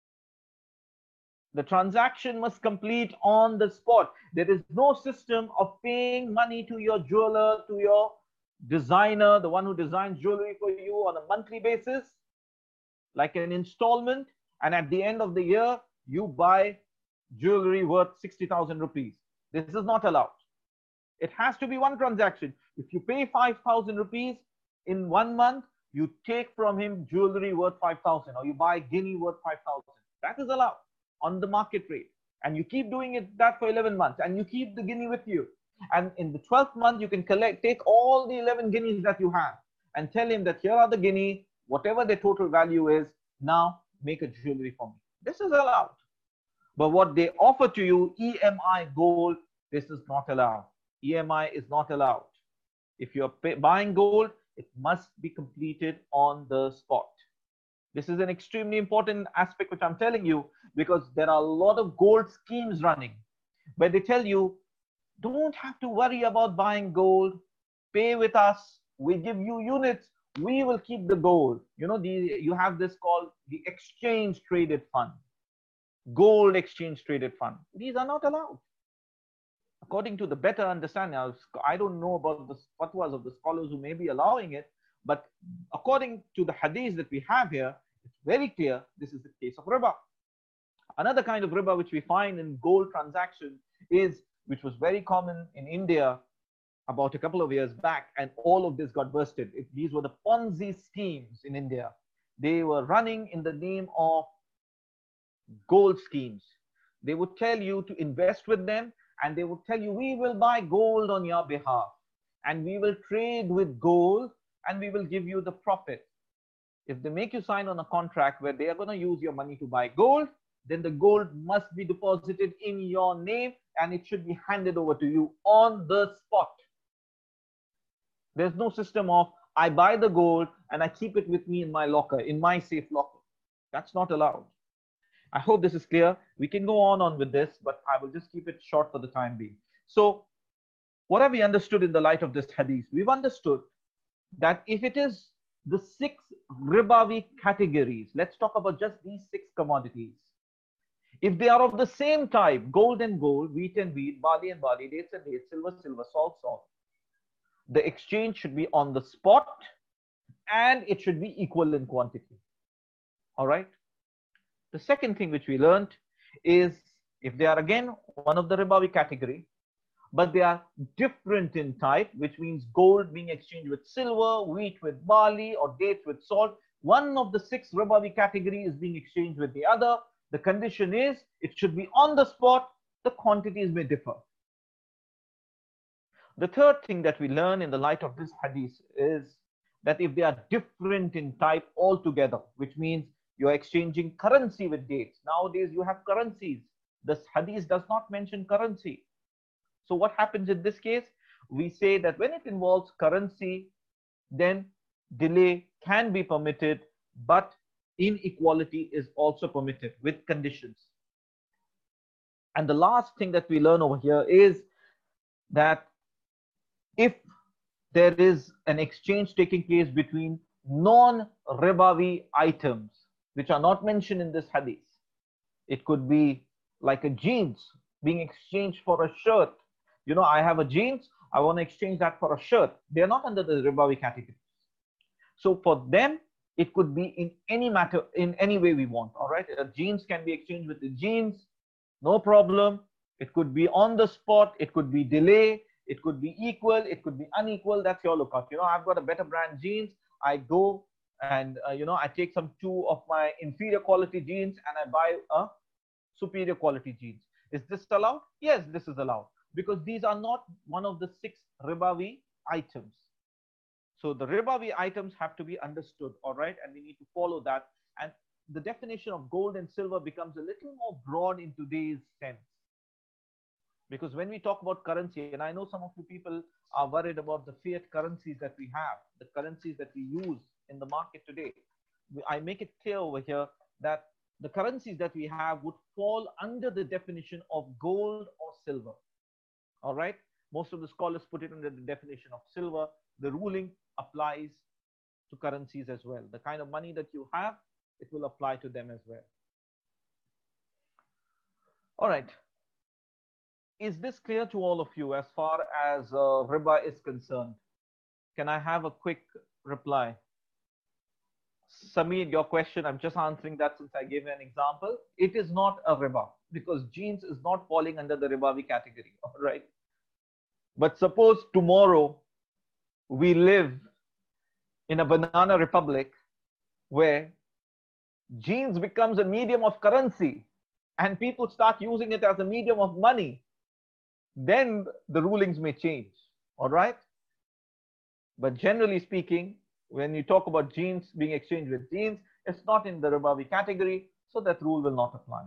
The transaction must complete on the spot. There is no system of paying money to your jeweler, to your designer, the one who designs jewelry for you on a monthly basis, like an installment, and at the end of the year, you buy jewelry worth 60,000 rupees. This is not allowed. It has to be one transaction. If you pay 5,000 rupees in 1 month, you take from him jewelry worth 5,000, or you buy guinea worth 5,000. That is allowed on the market rate. And you keep doing that for 11 months, and you keep the guinea with you. And in the 12th month, you can take all the 11 guineas that you have and tell him that here are the guinea, whatever the total value is, now make a jewelry for me. This is allowed. But what they offer to you, EMI gold, this is not allowed. EMI is not allowed. If you're buying gold, it must be completed on the spot. This is an extremely important aspect which I'm telling you, because there are a lot of gold schemes running where they tell you, don't have to worry about buying gold, pay with us, we give you units, we will keep the gold. You know, you have this called the exchange traded fund, gold exchange traded fund. These are not allowed. According to the better understanding, I don't know about the fatwas of the scholars who may be allowing it, but according to the hadith that we have here, it's very clear this is the case of riba. Another kind of riba which we find in gold transactions is, which was very common in India about a couple of years back, and all of this got bursted. These were the Ponzi schemes in India. They were running in the name of gold schemes. They would tell you to invest with them, and they would tell you, we will buy gold on your behalf, and we will trade with gold, and we will give you the profit. If they make you sign on a contract where they are going to use your money to buy gold, then the gold must be deposited in your name, and it should be handed over to you on the spot. There's no system of, I buy the gold and I keep it with me in my locker, in my safe locker. That's not allowed. I hope this is clear. We can go on with this, but I will just keep it short for the time being. So what have we understood in the light of this hadith? We've understood that if it is the 6 ribawi categories, let's talk about just these 6 commodities. If they are of the same type, gold and gold, wheat and wheat, barley and barley, dates and dates, silver, silver, salt, salt, the exchange should be on the spot, and it should be equal in quantity. All right. The second thing which we learned is, if they are again one of the ribawi category, but they are different in type, which means gold being exchanged with silver, wheat with barley, or dates with salt, one of the 6 ribawi category is being exchanged with the other. The condition is it should be on the spot. The quantities may differ. The third thing that we learn in the light of this hadith is that if they are different in type altogether, which means you are exchanging currency with dates. Nowadays you have currencies. This hadith does not mention currency. So what happens in this case? We say that when it involves currency, then delay can be permitted, but inequality is also permitted with conditions. And the last thing that we learn over here is that if there is an exchange taking place between non-ribawi items, which are not mentioned in this hadith, it could be like a jeans being exchanged for a shirt. You know, I have a jeans, I want to exchange that for a shirt. They are not under the ribawi category. So for them, it could be in any matter, in any way we want. All right, jeans can be exchanged with the jeans, no problem. It could be on the spot, it could be delay, it could be equal, it could be unequal. That's your lookout. You know, I've got a better brand jeans. I go and I take some 2 of my inferior quality jeans and I buy a superior quality jeans. Is this allowed? Yes, this is allowed, because these are not one of the 6 ribawi items. So the ribawi items have to be understood, all right, and we need to follow that. And the definition of gold and silver becomes a little more broad in today's sense. Because when we talk about currency, and I know some of you people are worried about the fiat currencies that we have, the currencies that we use in the market today. I make it clear over here that the currencies that we have would fall under the definition of gold or silver. All right. Most of the scholars put it under the definition of silver. The ruling applies to currencies as well. The kind of money that you have, it will apply to them as well. All right. Is this clear to all of you as far as riba is concerned? Can I have a quick reply? Samir, your question, I'm just answering that since I gave you an example. It is not a riba, because jeans is not falling under the ribawi category. All right. But suppose tomorrow we live in a banana republic where jeans becomes a medium of currency and people start using it as a medium of money, then the rulings may change. All right? But generally speaking, when you talk about jeans being exchanged with jeans, it's not in the ribawi category, so that rule will not apply.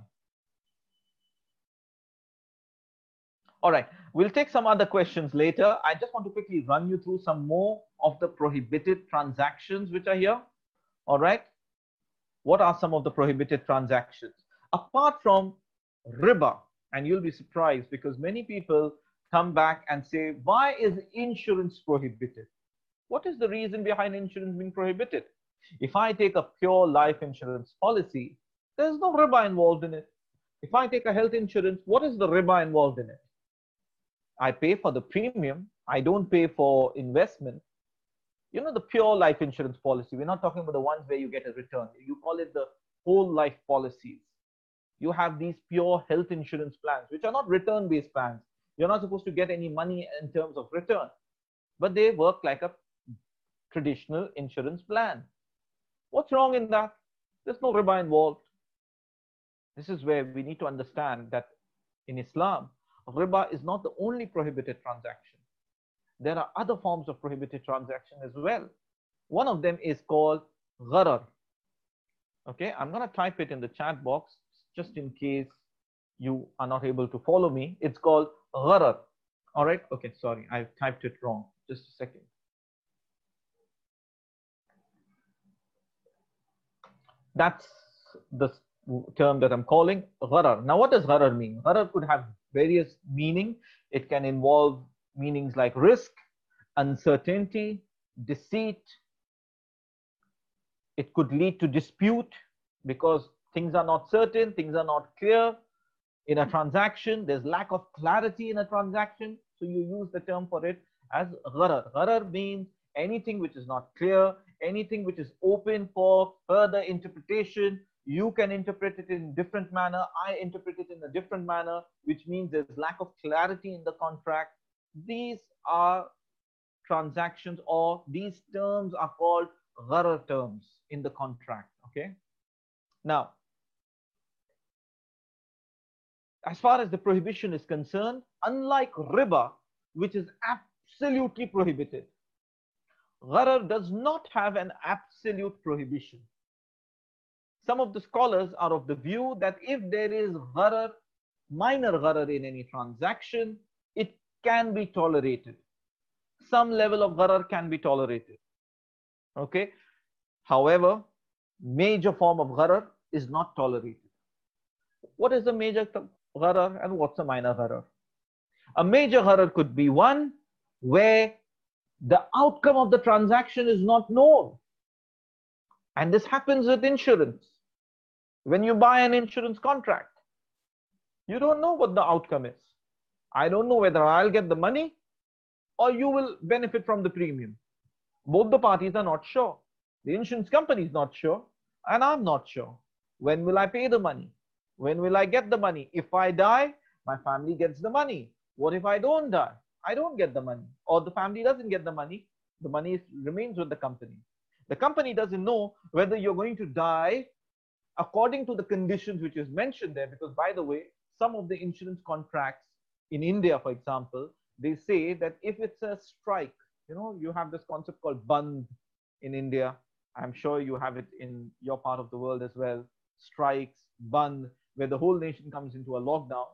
All right, we'll take some other questions later. I just want to quickly run you through some more of the prohibited transactions which are here. All right, what are some of the prohibited transactions? Apart from riba, and you'll be surprised because many people come back and say, why is insurance prohibited? What is the reason behind insurance being prohibited? If I take a pure life insurance policy, there's no riba involved in it. If I take a health insurance, what is the riba involved in it? I pay for the premium. I don't pay for investment. You know, the pure life insurance policy, we're not talking about the ones where you get a return. You call it the whole life policies. You have these pure health insurance plans, which are not return-based plans. You're not supposed to get any money in terms of return, but they work like a traditional insurance plan. What's wrong in that? There's no riba involved. This is where we need to understand that in Islam, riba is not the only prohibited transaction. There are other forms of prohibited transaction as well. One of them is called gharar. Okay, I'm going to type it in the chat box just in case you are not able to follow me. It's called gharar. All right. Okay, sorry, I typed it wrong. Just a second. That's the term that I'm calling gharar. Now, what does gharar mean? Gharar could have various meanings. It can involve meanings like risk, uncertainty, deceit. It could lead to dispute because things are not certain, things are not clear in a transaction. There's lack of clarity in a transaction. So you use the term for it as gharar. Gharar means anything which is not clear, anything which is open for further interpretation. You can interpret it in a different manner. I interpret it in a different manner, which means there's lack of clarity in the contract. These are transactions, or these terms are called gharar terms in the contract. Okay. Now, as far as the prohibition is concerned, unlike riba, which is absolutely prohibited, gharar does not have an absolute prohibition. Some of the scholars are of the view that if there is gharar, minor gharar in any transaction, it can be tolerated. Some level of gharar can be tolerated. Okay. However, major form of gharar is not tolerated. What is the major gharar and what's a minor gharar? A major gharar could be one where the outcome of the transaction is not known. And this happens with insurance. When you buy an insurance contract, you don't know what the outcome is. I don't know whether I'll get the money or you will benefit from the premium. Both the parties are not sure. The insurance company is not sure, and I'm not sure. When will I pay the money? When will I get the money? If I die, my family gets the money. What if I don't die? I don't get the money, or the family doesn't get the money. The money remains with the company. The company doesn't know whether you're going to die according to the conditions which is mentioned there, because by the way, some of the insurance contracts in India, for example, they say that if it's a strike, you know, you have this concept called bandh in India. I'm sure you have it in your part of the world as well. Strikes, bandh, where the whole nation comes into a lockdown.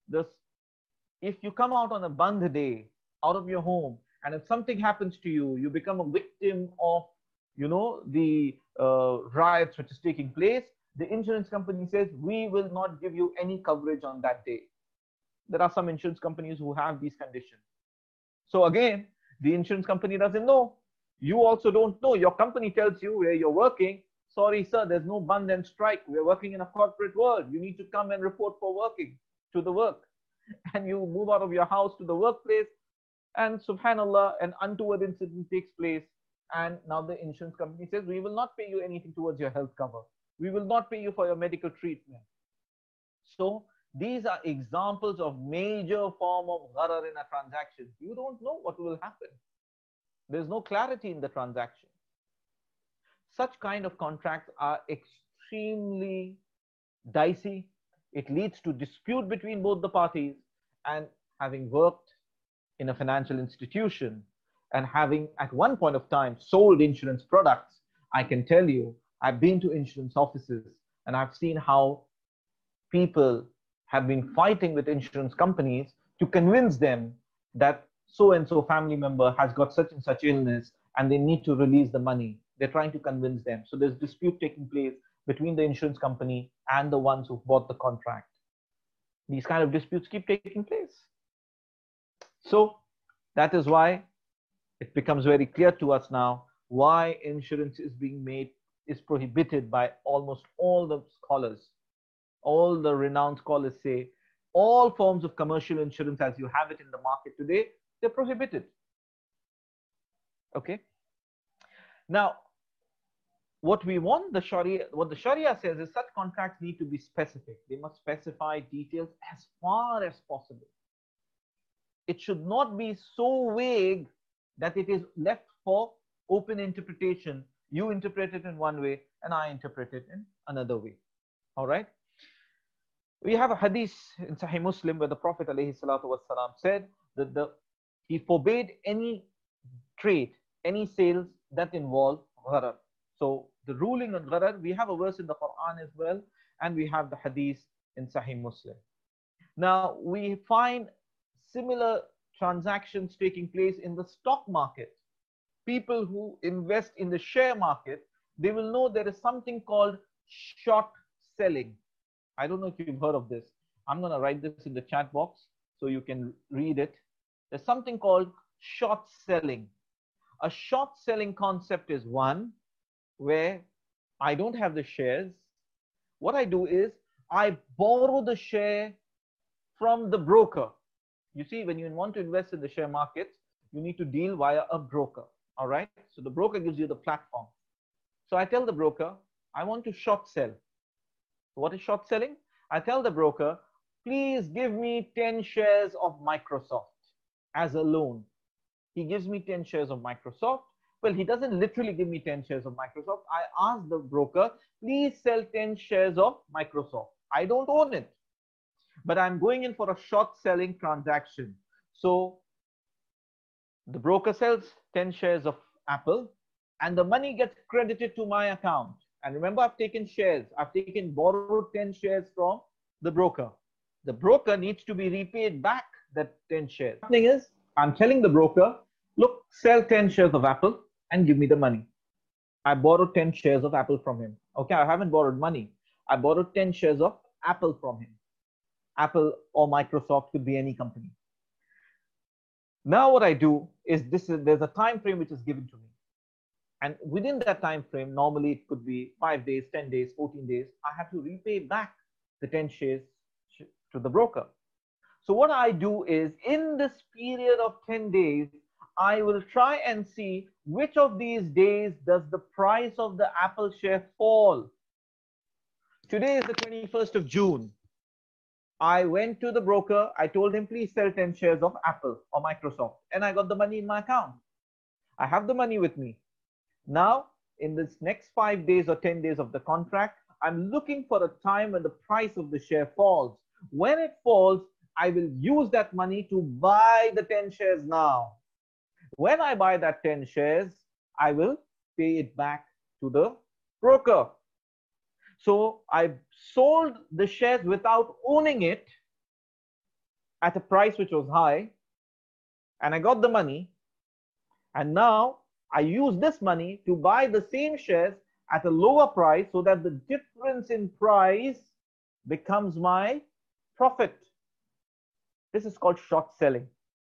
If you come out on a bandh day out of your home, and if something happens to you, you become a victim of, you know, the riots which is taking place, the insurance company says, we will not give you any coverage on that day. There are some insurance companies who have these conditions. So again, the insurance company doesn't know. You also don't know. Your company tells you where you're working. Sorry, sir, there's no bandh and strike. We're working in a corporate world. You need to come and report for working to the work. And you move out of your house to the workplace, and subhanallah, an untoward incident takes place. And now the insurance company says, we will not pay you anything towards your health cover. We will not pay you for your medical treatment. So These are examples of major form of gharar in a transaction. You don't know what will happen. There's no clarity in the transaction. Such kind of contracts are extremely dicey. It leads to dispute between both the parties. And having worked in a financial institution and having at one point of time sold insurance products, I can tell you, I've been to insurance offices and I've seen how people have been fighting with insurance companies to convince them that so and so family member has got such and such illness and they need to release the money. They're trying to convince them. So there's dispute taking place between the insurance company and the ones who bought the contract. These kind of disputes keep taking place. So that is why it becomes very clear to us now why insurance is prohibited by almost all the scholars. All the renowned scholars say all forms of commercial insurance as you have it in the market today, they're prohibited. Okay. Now, what the Sharia says is such contracts need to be specific. They must specify details as far as possible. It should not be so vague that it is left for open interpretation. You interpret it in one way and I interpret it in another way. All right. We have a hadith in Sahih Muslim where the Prophet ﷺ said that he forbade any trade, any sales that involve gharar. So the ruling on gharar, we have a verse in the Quran as well, and we have the hadith in Sahih Muslim. Now we find similar transactions taking place in the stock market. People who invest in the share market, they will know there is something called short selling. I don't know if you've heard of this. I'm going to write this in the chat box so you can read it. There's something called short selling. A short selling concept is one where I don't have the shares. What I do is I borrow the share from the broker. You see, when you want to invest in the share market, you need to deal via a broker. All right. So the broker gives you the platform. So I tell the broker, I want to short sell. What is short selling? I tell the broker, please give me 10 shares of Microsoft as a loan. He gives me 10 shares of Microsoft. Well, he doesn't literally give me 10 shares of Microsoft. I ask the broker, please sell 10 shares of Microsoft. I don't own it, but I'm going in for a short selling transaction. So the broker sells 10 shares of Apple and the money gets credited to my account. And remember, I've taken shares. I've borrowed 10 shares from the broker. The broker needs to be repaid back that 10 shares. The thing is, I'm telling the broker, look, sell 10 shares of Apple and give me the money. I borrowed 10 shares of Apple from him. Okay, I haven't borrowed money. I borrowed 10 shares of Apple from him. Apple or Microsoft could be any company. Now what I do is there's a time frame which is given to me. And within that time frame, normally it could be 5 days, 10 days, 14 days. I have to repay back the 10 shares to the broker. So what I do is in this period of 10 days, I will try and see which of these days does the price of the Apple share fall. Today is the 21st of June. I went to the broker. I told him, please sell 10 shares of Apple or Microsoft. And I got the money in my account. I have the money with me. Now, in this next 5 days or 10 days of the contract, I'm looking for a time when the price of the share falls. When it falls, I will use that money to buy the 10 shares now. When I buy that 10 shares, I will pay it back to the broker. So I sold the shares without owning it at a price which was high, and I got the money. And now I use this money to buy the same shares at a lower price so that the difference in price becomes my profit. This is called short selling.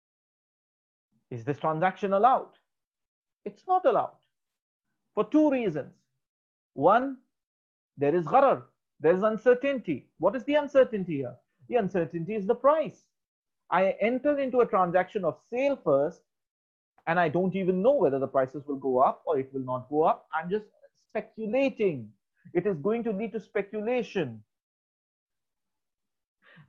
Is this transaction allowed? It's not allowed for two reasons. One, there is gharar, there is uncertainty. What is the uncertainty here? The uncertainty is the price. I enter into a transaction of sale first, and I don't even know whether the prices will go up or it will not go up. I'm just speculating. It is going to lead to speculation.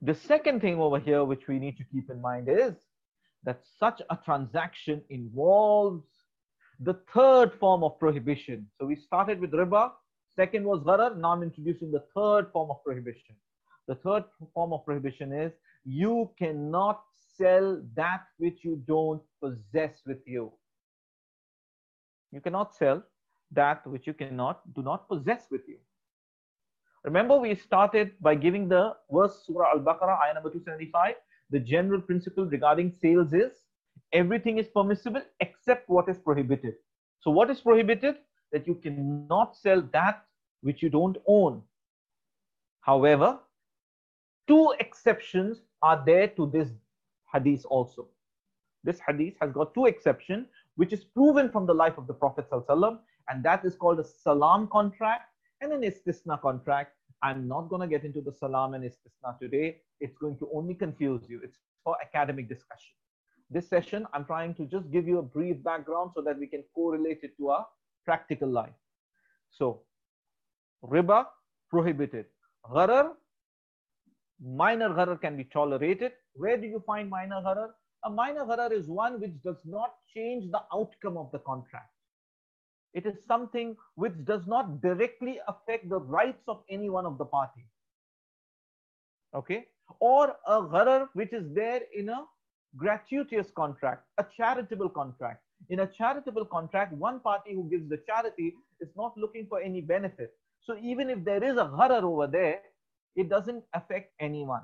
The second thing over here which we need to keep in mind is that such a transaction involves the third form of prohibition. So we started with riba, second was gharar, now I'm introducing the third form of prohibition. The third form of prohibition is you cannot sell that which you don't possess with you. You cannot sell that which you do not possess with you. Remember, we started by giving the verse Surah Al-Baqarah, ayah number 275. The general principle regarding sales is everything is permissible except what is prohibited. So what is prohibited? That you cannot sell that which you don't own. However, two exceptions are there to this hadith also. This hadith has got two exceptions, which is proven from the life of the Prophet ﷺ, and that is called a salam contract and an istisna contract. I'm not going to get into the salam and istisna today. It's going to only confuse you. It's for academic discussion. This session, I'm trying to just give you a brief background so that we can correlate it to our practical life. So, riba, prohibited. Gharar, minor gharar can be tolerated. Where do you find minor gharar? A minor gharar is one which does not change the outcome of the contract. It is something which does not directly affect the rights of any one of the parties. Okay? Or a gharar which is there in a gratuitous contract, a charitable contract. In a charitable contract, one party who gives the charity is not looking for any benefit. So even if there is a gharar over there, it doesn't affect anyone.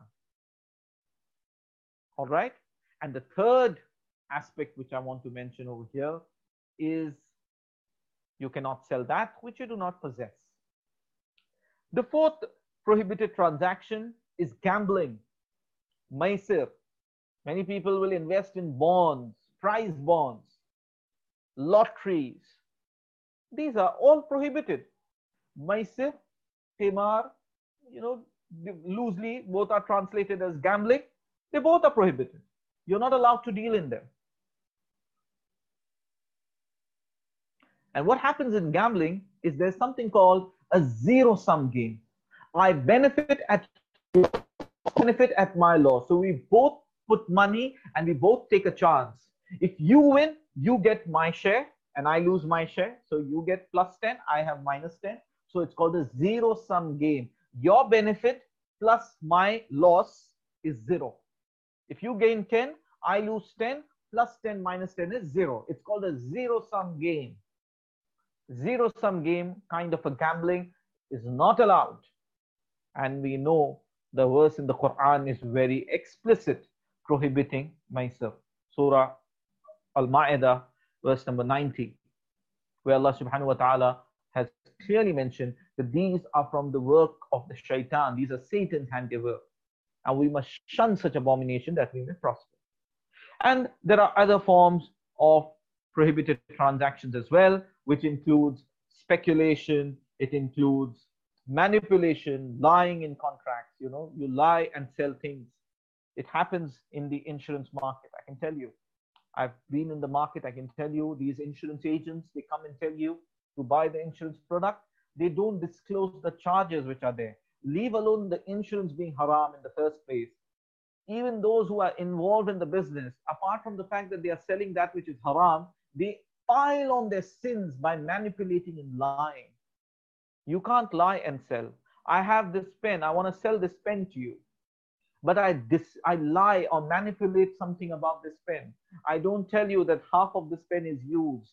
All right? And the third aspect which I want to mention over here is you cannot sell that which you do not possess. The fourth prohibited transaction is gambling, maisir. Many people will invest in bonds, prize bonds, lotteries. These are all prohibited. Maisir, qimar, loosely both are translated as gambling. They both are prohibited. You're not allowed to deal in them. And what happens in gambling is there's something called a zero-sum game. I benefit at my loss. So we both put money and we both take a chance. If you win, you get my share and I lose my share. So you get plus 10, I have minus 10. So it's called a zero-sum game. Your benefit plus my loss is 0. If you gain 10, I lose 10, plus 10 minus 10 is 0. It's called a zero-sum game. Zero-sum game, kind of a gambling, is not allowed. And we know the verse in the Quran is very explicit prohibiting maisir. Surah Al-Ma'idah, verse number 90, where Allah subhanahu wa ta'ala has clearly mentioned that these are from the work of the shaitan. These are Satan's handiwork. And we must shun such abomination that we may prosper. And there are other forms of prohibited transactions as well, which includes speculation, it includes manipulation, lying in contracts. You lie and sell things. It happens in the insurance market. I can tell you, I've been in the market. I can tell you, these insurance agents, they come and tell you to buy the insurance product. They don't disclose the charges which are there. Leave alone the insurance being haram in the first place. Even those who are involved in the business, apart from the fact that they are selling that which is haram, they pile on their sins by manipulating and lying. You can't lie and sell. I have this pen. I want to sell this pen to you. But I lie or manipulate something about this pen. I don't tell you that half of this pen is used.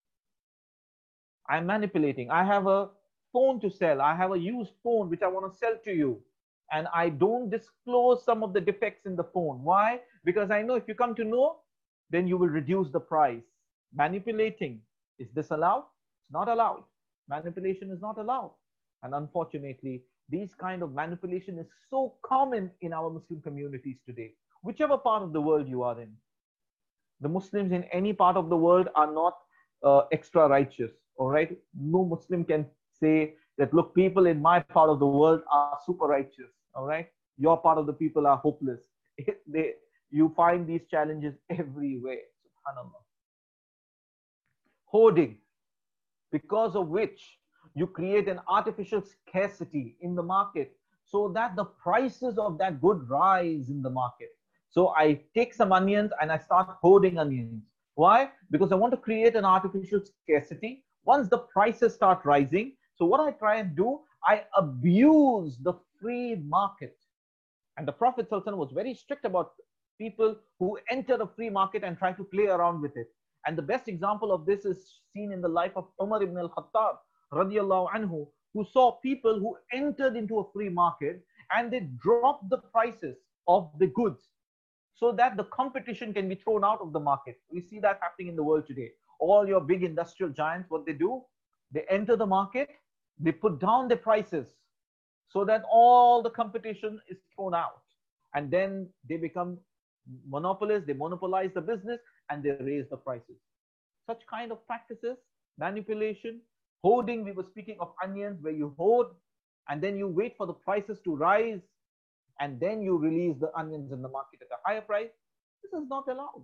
I'm manipulating. I have a phone to sell. I have a used phone which I want to sell to you. And I don't disclose some of the defects in the phone. Why? Because I know if you come to know, then you will reduce the price. Manipulating, is this allowed? It's not allowed. Manipulation is not allowed. And unfortunately, these kind of manipulation is so common in our Muslim communities today, whichever part of the world you are in. The Muslims in any part of the world are not extra righteous, all right? No Muslim can say that, look, people in my part of the world are super righteous, all right? Your part of the people are hopeless. You find these challenges everywhere, subhanAllah. Hoarding, because of which you create an artificial scarcity in the market. so that the prices of that good rise in the market. So I take some onions and I start hoarding onions. Why? Because I want to create an artificial scarcity. Once the prices start rising, so what I try and do, I abuse the free market. And the Prophet ﷺ was very strict about people who enter a free market and try to play around with it. And the best example of this is seen in the life of Umar ibn al-Khattab radiallahu anhu, who saw people who entered into a free market and they dropped the prices of the goods so that the competition can be thrown out of the market. We see that happening in the world today. All your big industrial giants, what they do, they enter the market, they put down their prices so that all the competition is thrown out. And then they become monopolists, they monopolize the business and they raise the prices. Such kind of practices, manipulation, hoarding, we were speaking of onions where you hoard and then you wait for the prices to rise and then you release the onions in the market at a higher price. This is not allowed.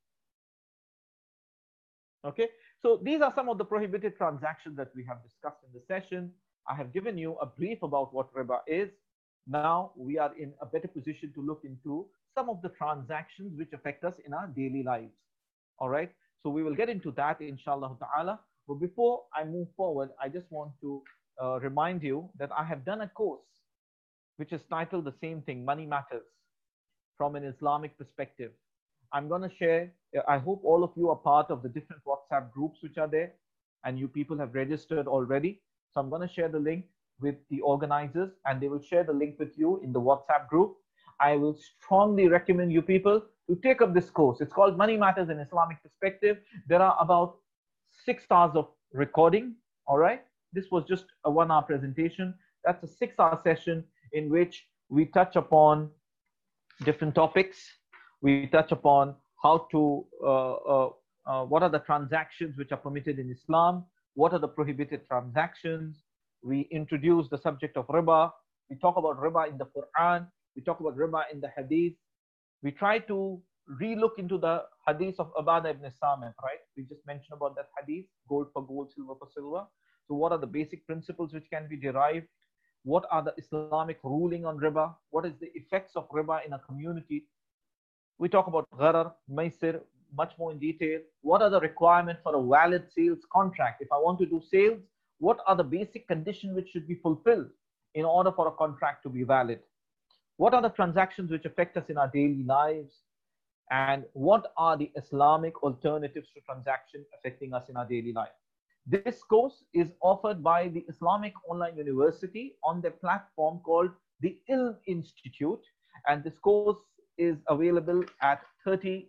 Okay, so these are some of the prohibited transactions that we have discussed in the session. I have given you a brief about what riba is. Now we are in a better position to look into some of the transactions which affect us in our daily lives. All right, so we will get into that inshallah ta'ala. But before I move forward, I just want to remind you that I have done a course which is titled the same thing, Money Matters, from an Islamic perspective. I'm going to share, I hope all of you are part of the different WhatsApp groups which are there and you people have registered already. So I'm going to share the link with the organizers and they will share the link with you in the WhatsApp group. I will strongly recommend you people to take up this course. It's called Money Matters in Islamic Perspective. There are about 6 hours of recording. All right. This was just a 1 hour presentation. That's a 6 hour session in which we touch upon different topics. We touch upon how to, what are the transactions which are permitted in Islam? What are the prohibited transactions? We introduce the subject of riba. We talk about riba in the Quran. We talk about riba in the Hadith. We try to re-look into the Hadith of Ubadah ibn Samit, right? We just mentioned about that Hadith, gold for gold, silver for silver. So what are the basic principles which can be derived? What are the Islamic ruling on riba? What is the effects of riba in a community? We talk about gharar, maisir, much more in detail. What are the requirements for a valid sales contract? If I want to do sales, what are the basic conditions which should be fulfilled in order for a contract to be valid? What are the transactions which affect us in our daily lives? And what are the Islamic alternatives to transaction affecting us in our daily life? This course is offered by the Islamic Online University on their platform called the Ilm Institute. And this course is available at $30.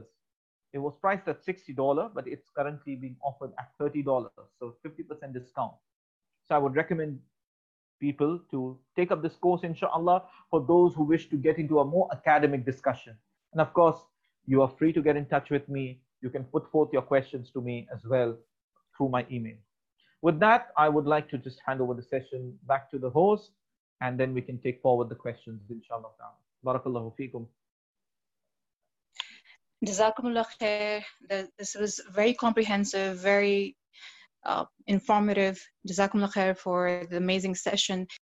It was priced at $60, but it's currently being offered at $30. So 50% discount. So I would recommend people to take up this course, inshallah, for those who wish to get into a more academic discussion. And of course, you are free to get in touch with me. You can put forth your questions to me as well through my email. With that, I would like to just hand over the session back to the host, and then we can take forward the questions, inshallah. Barakallahu feekum. Jazakumullah khair. This was very comprehensive, very informative. Jazakumullah khair for the amazing session.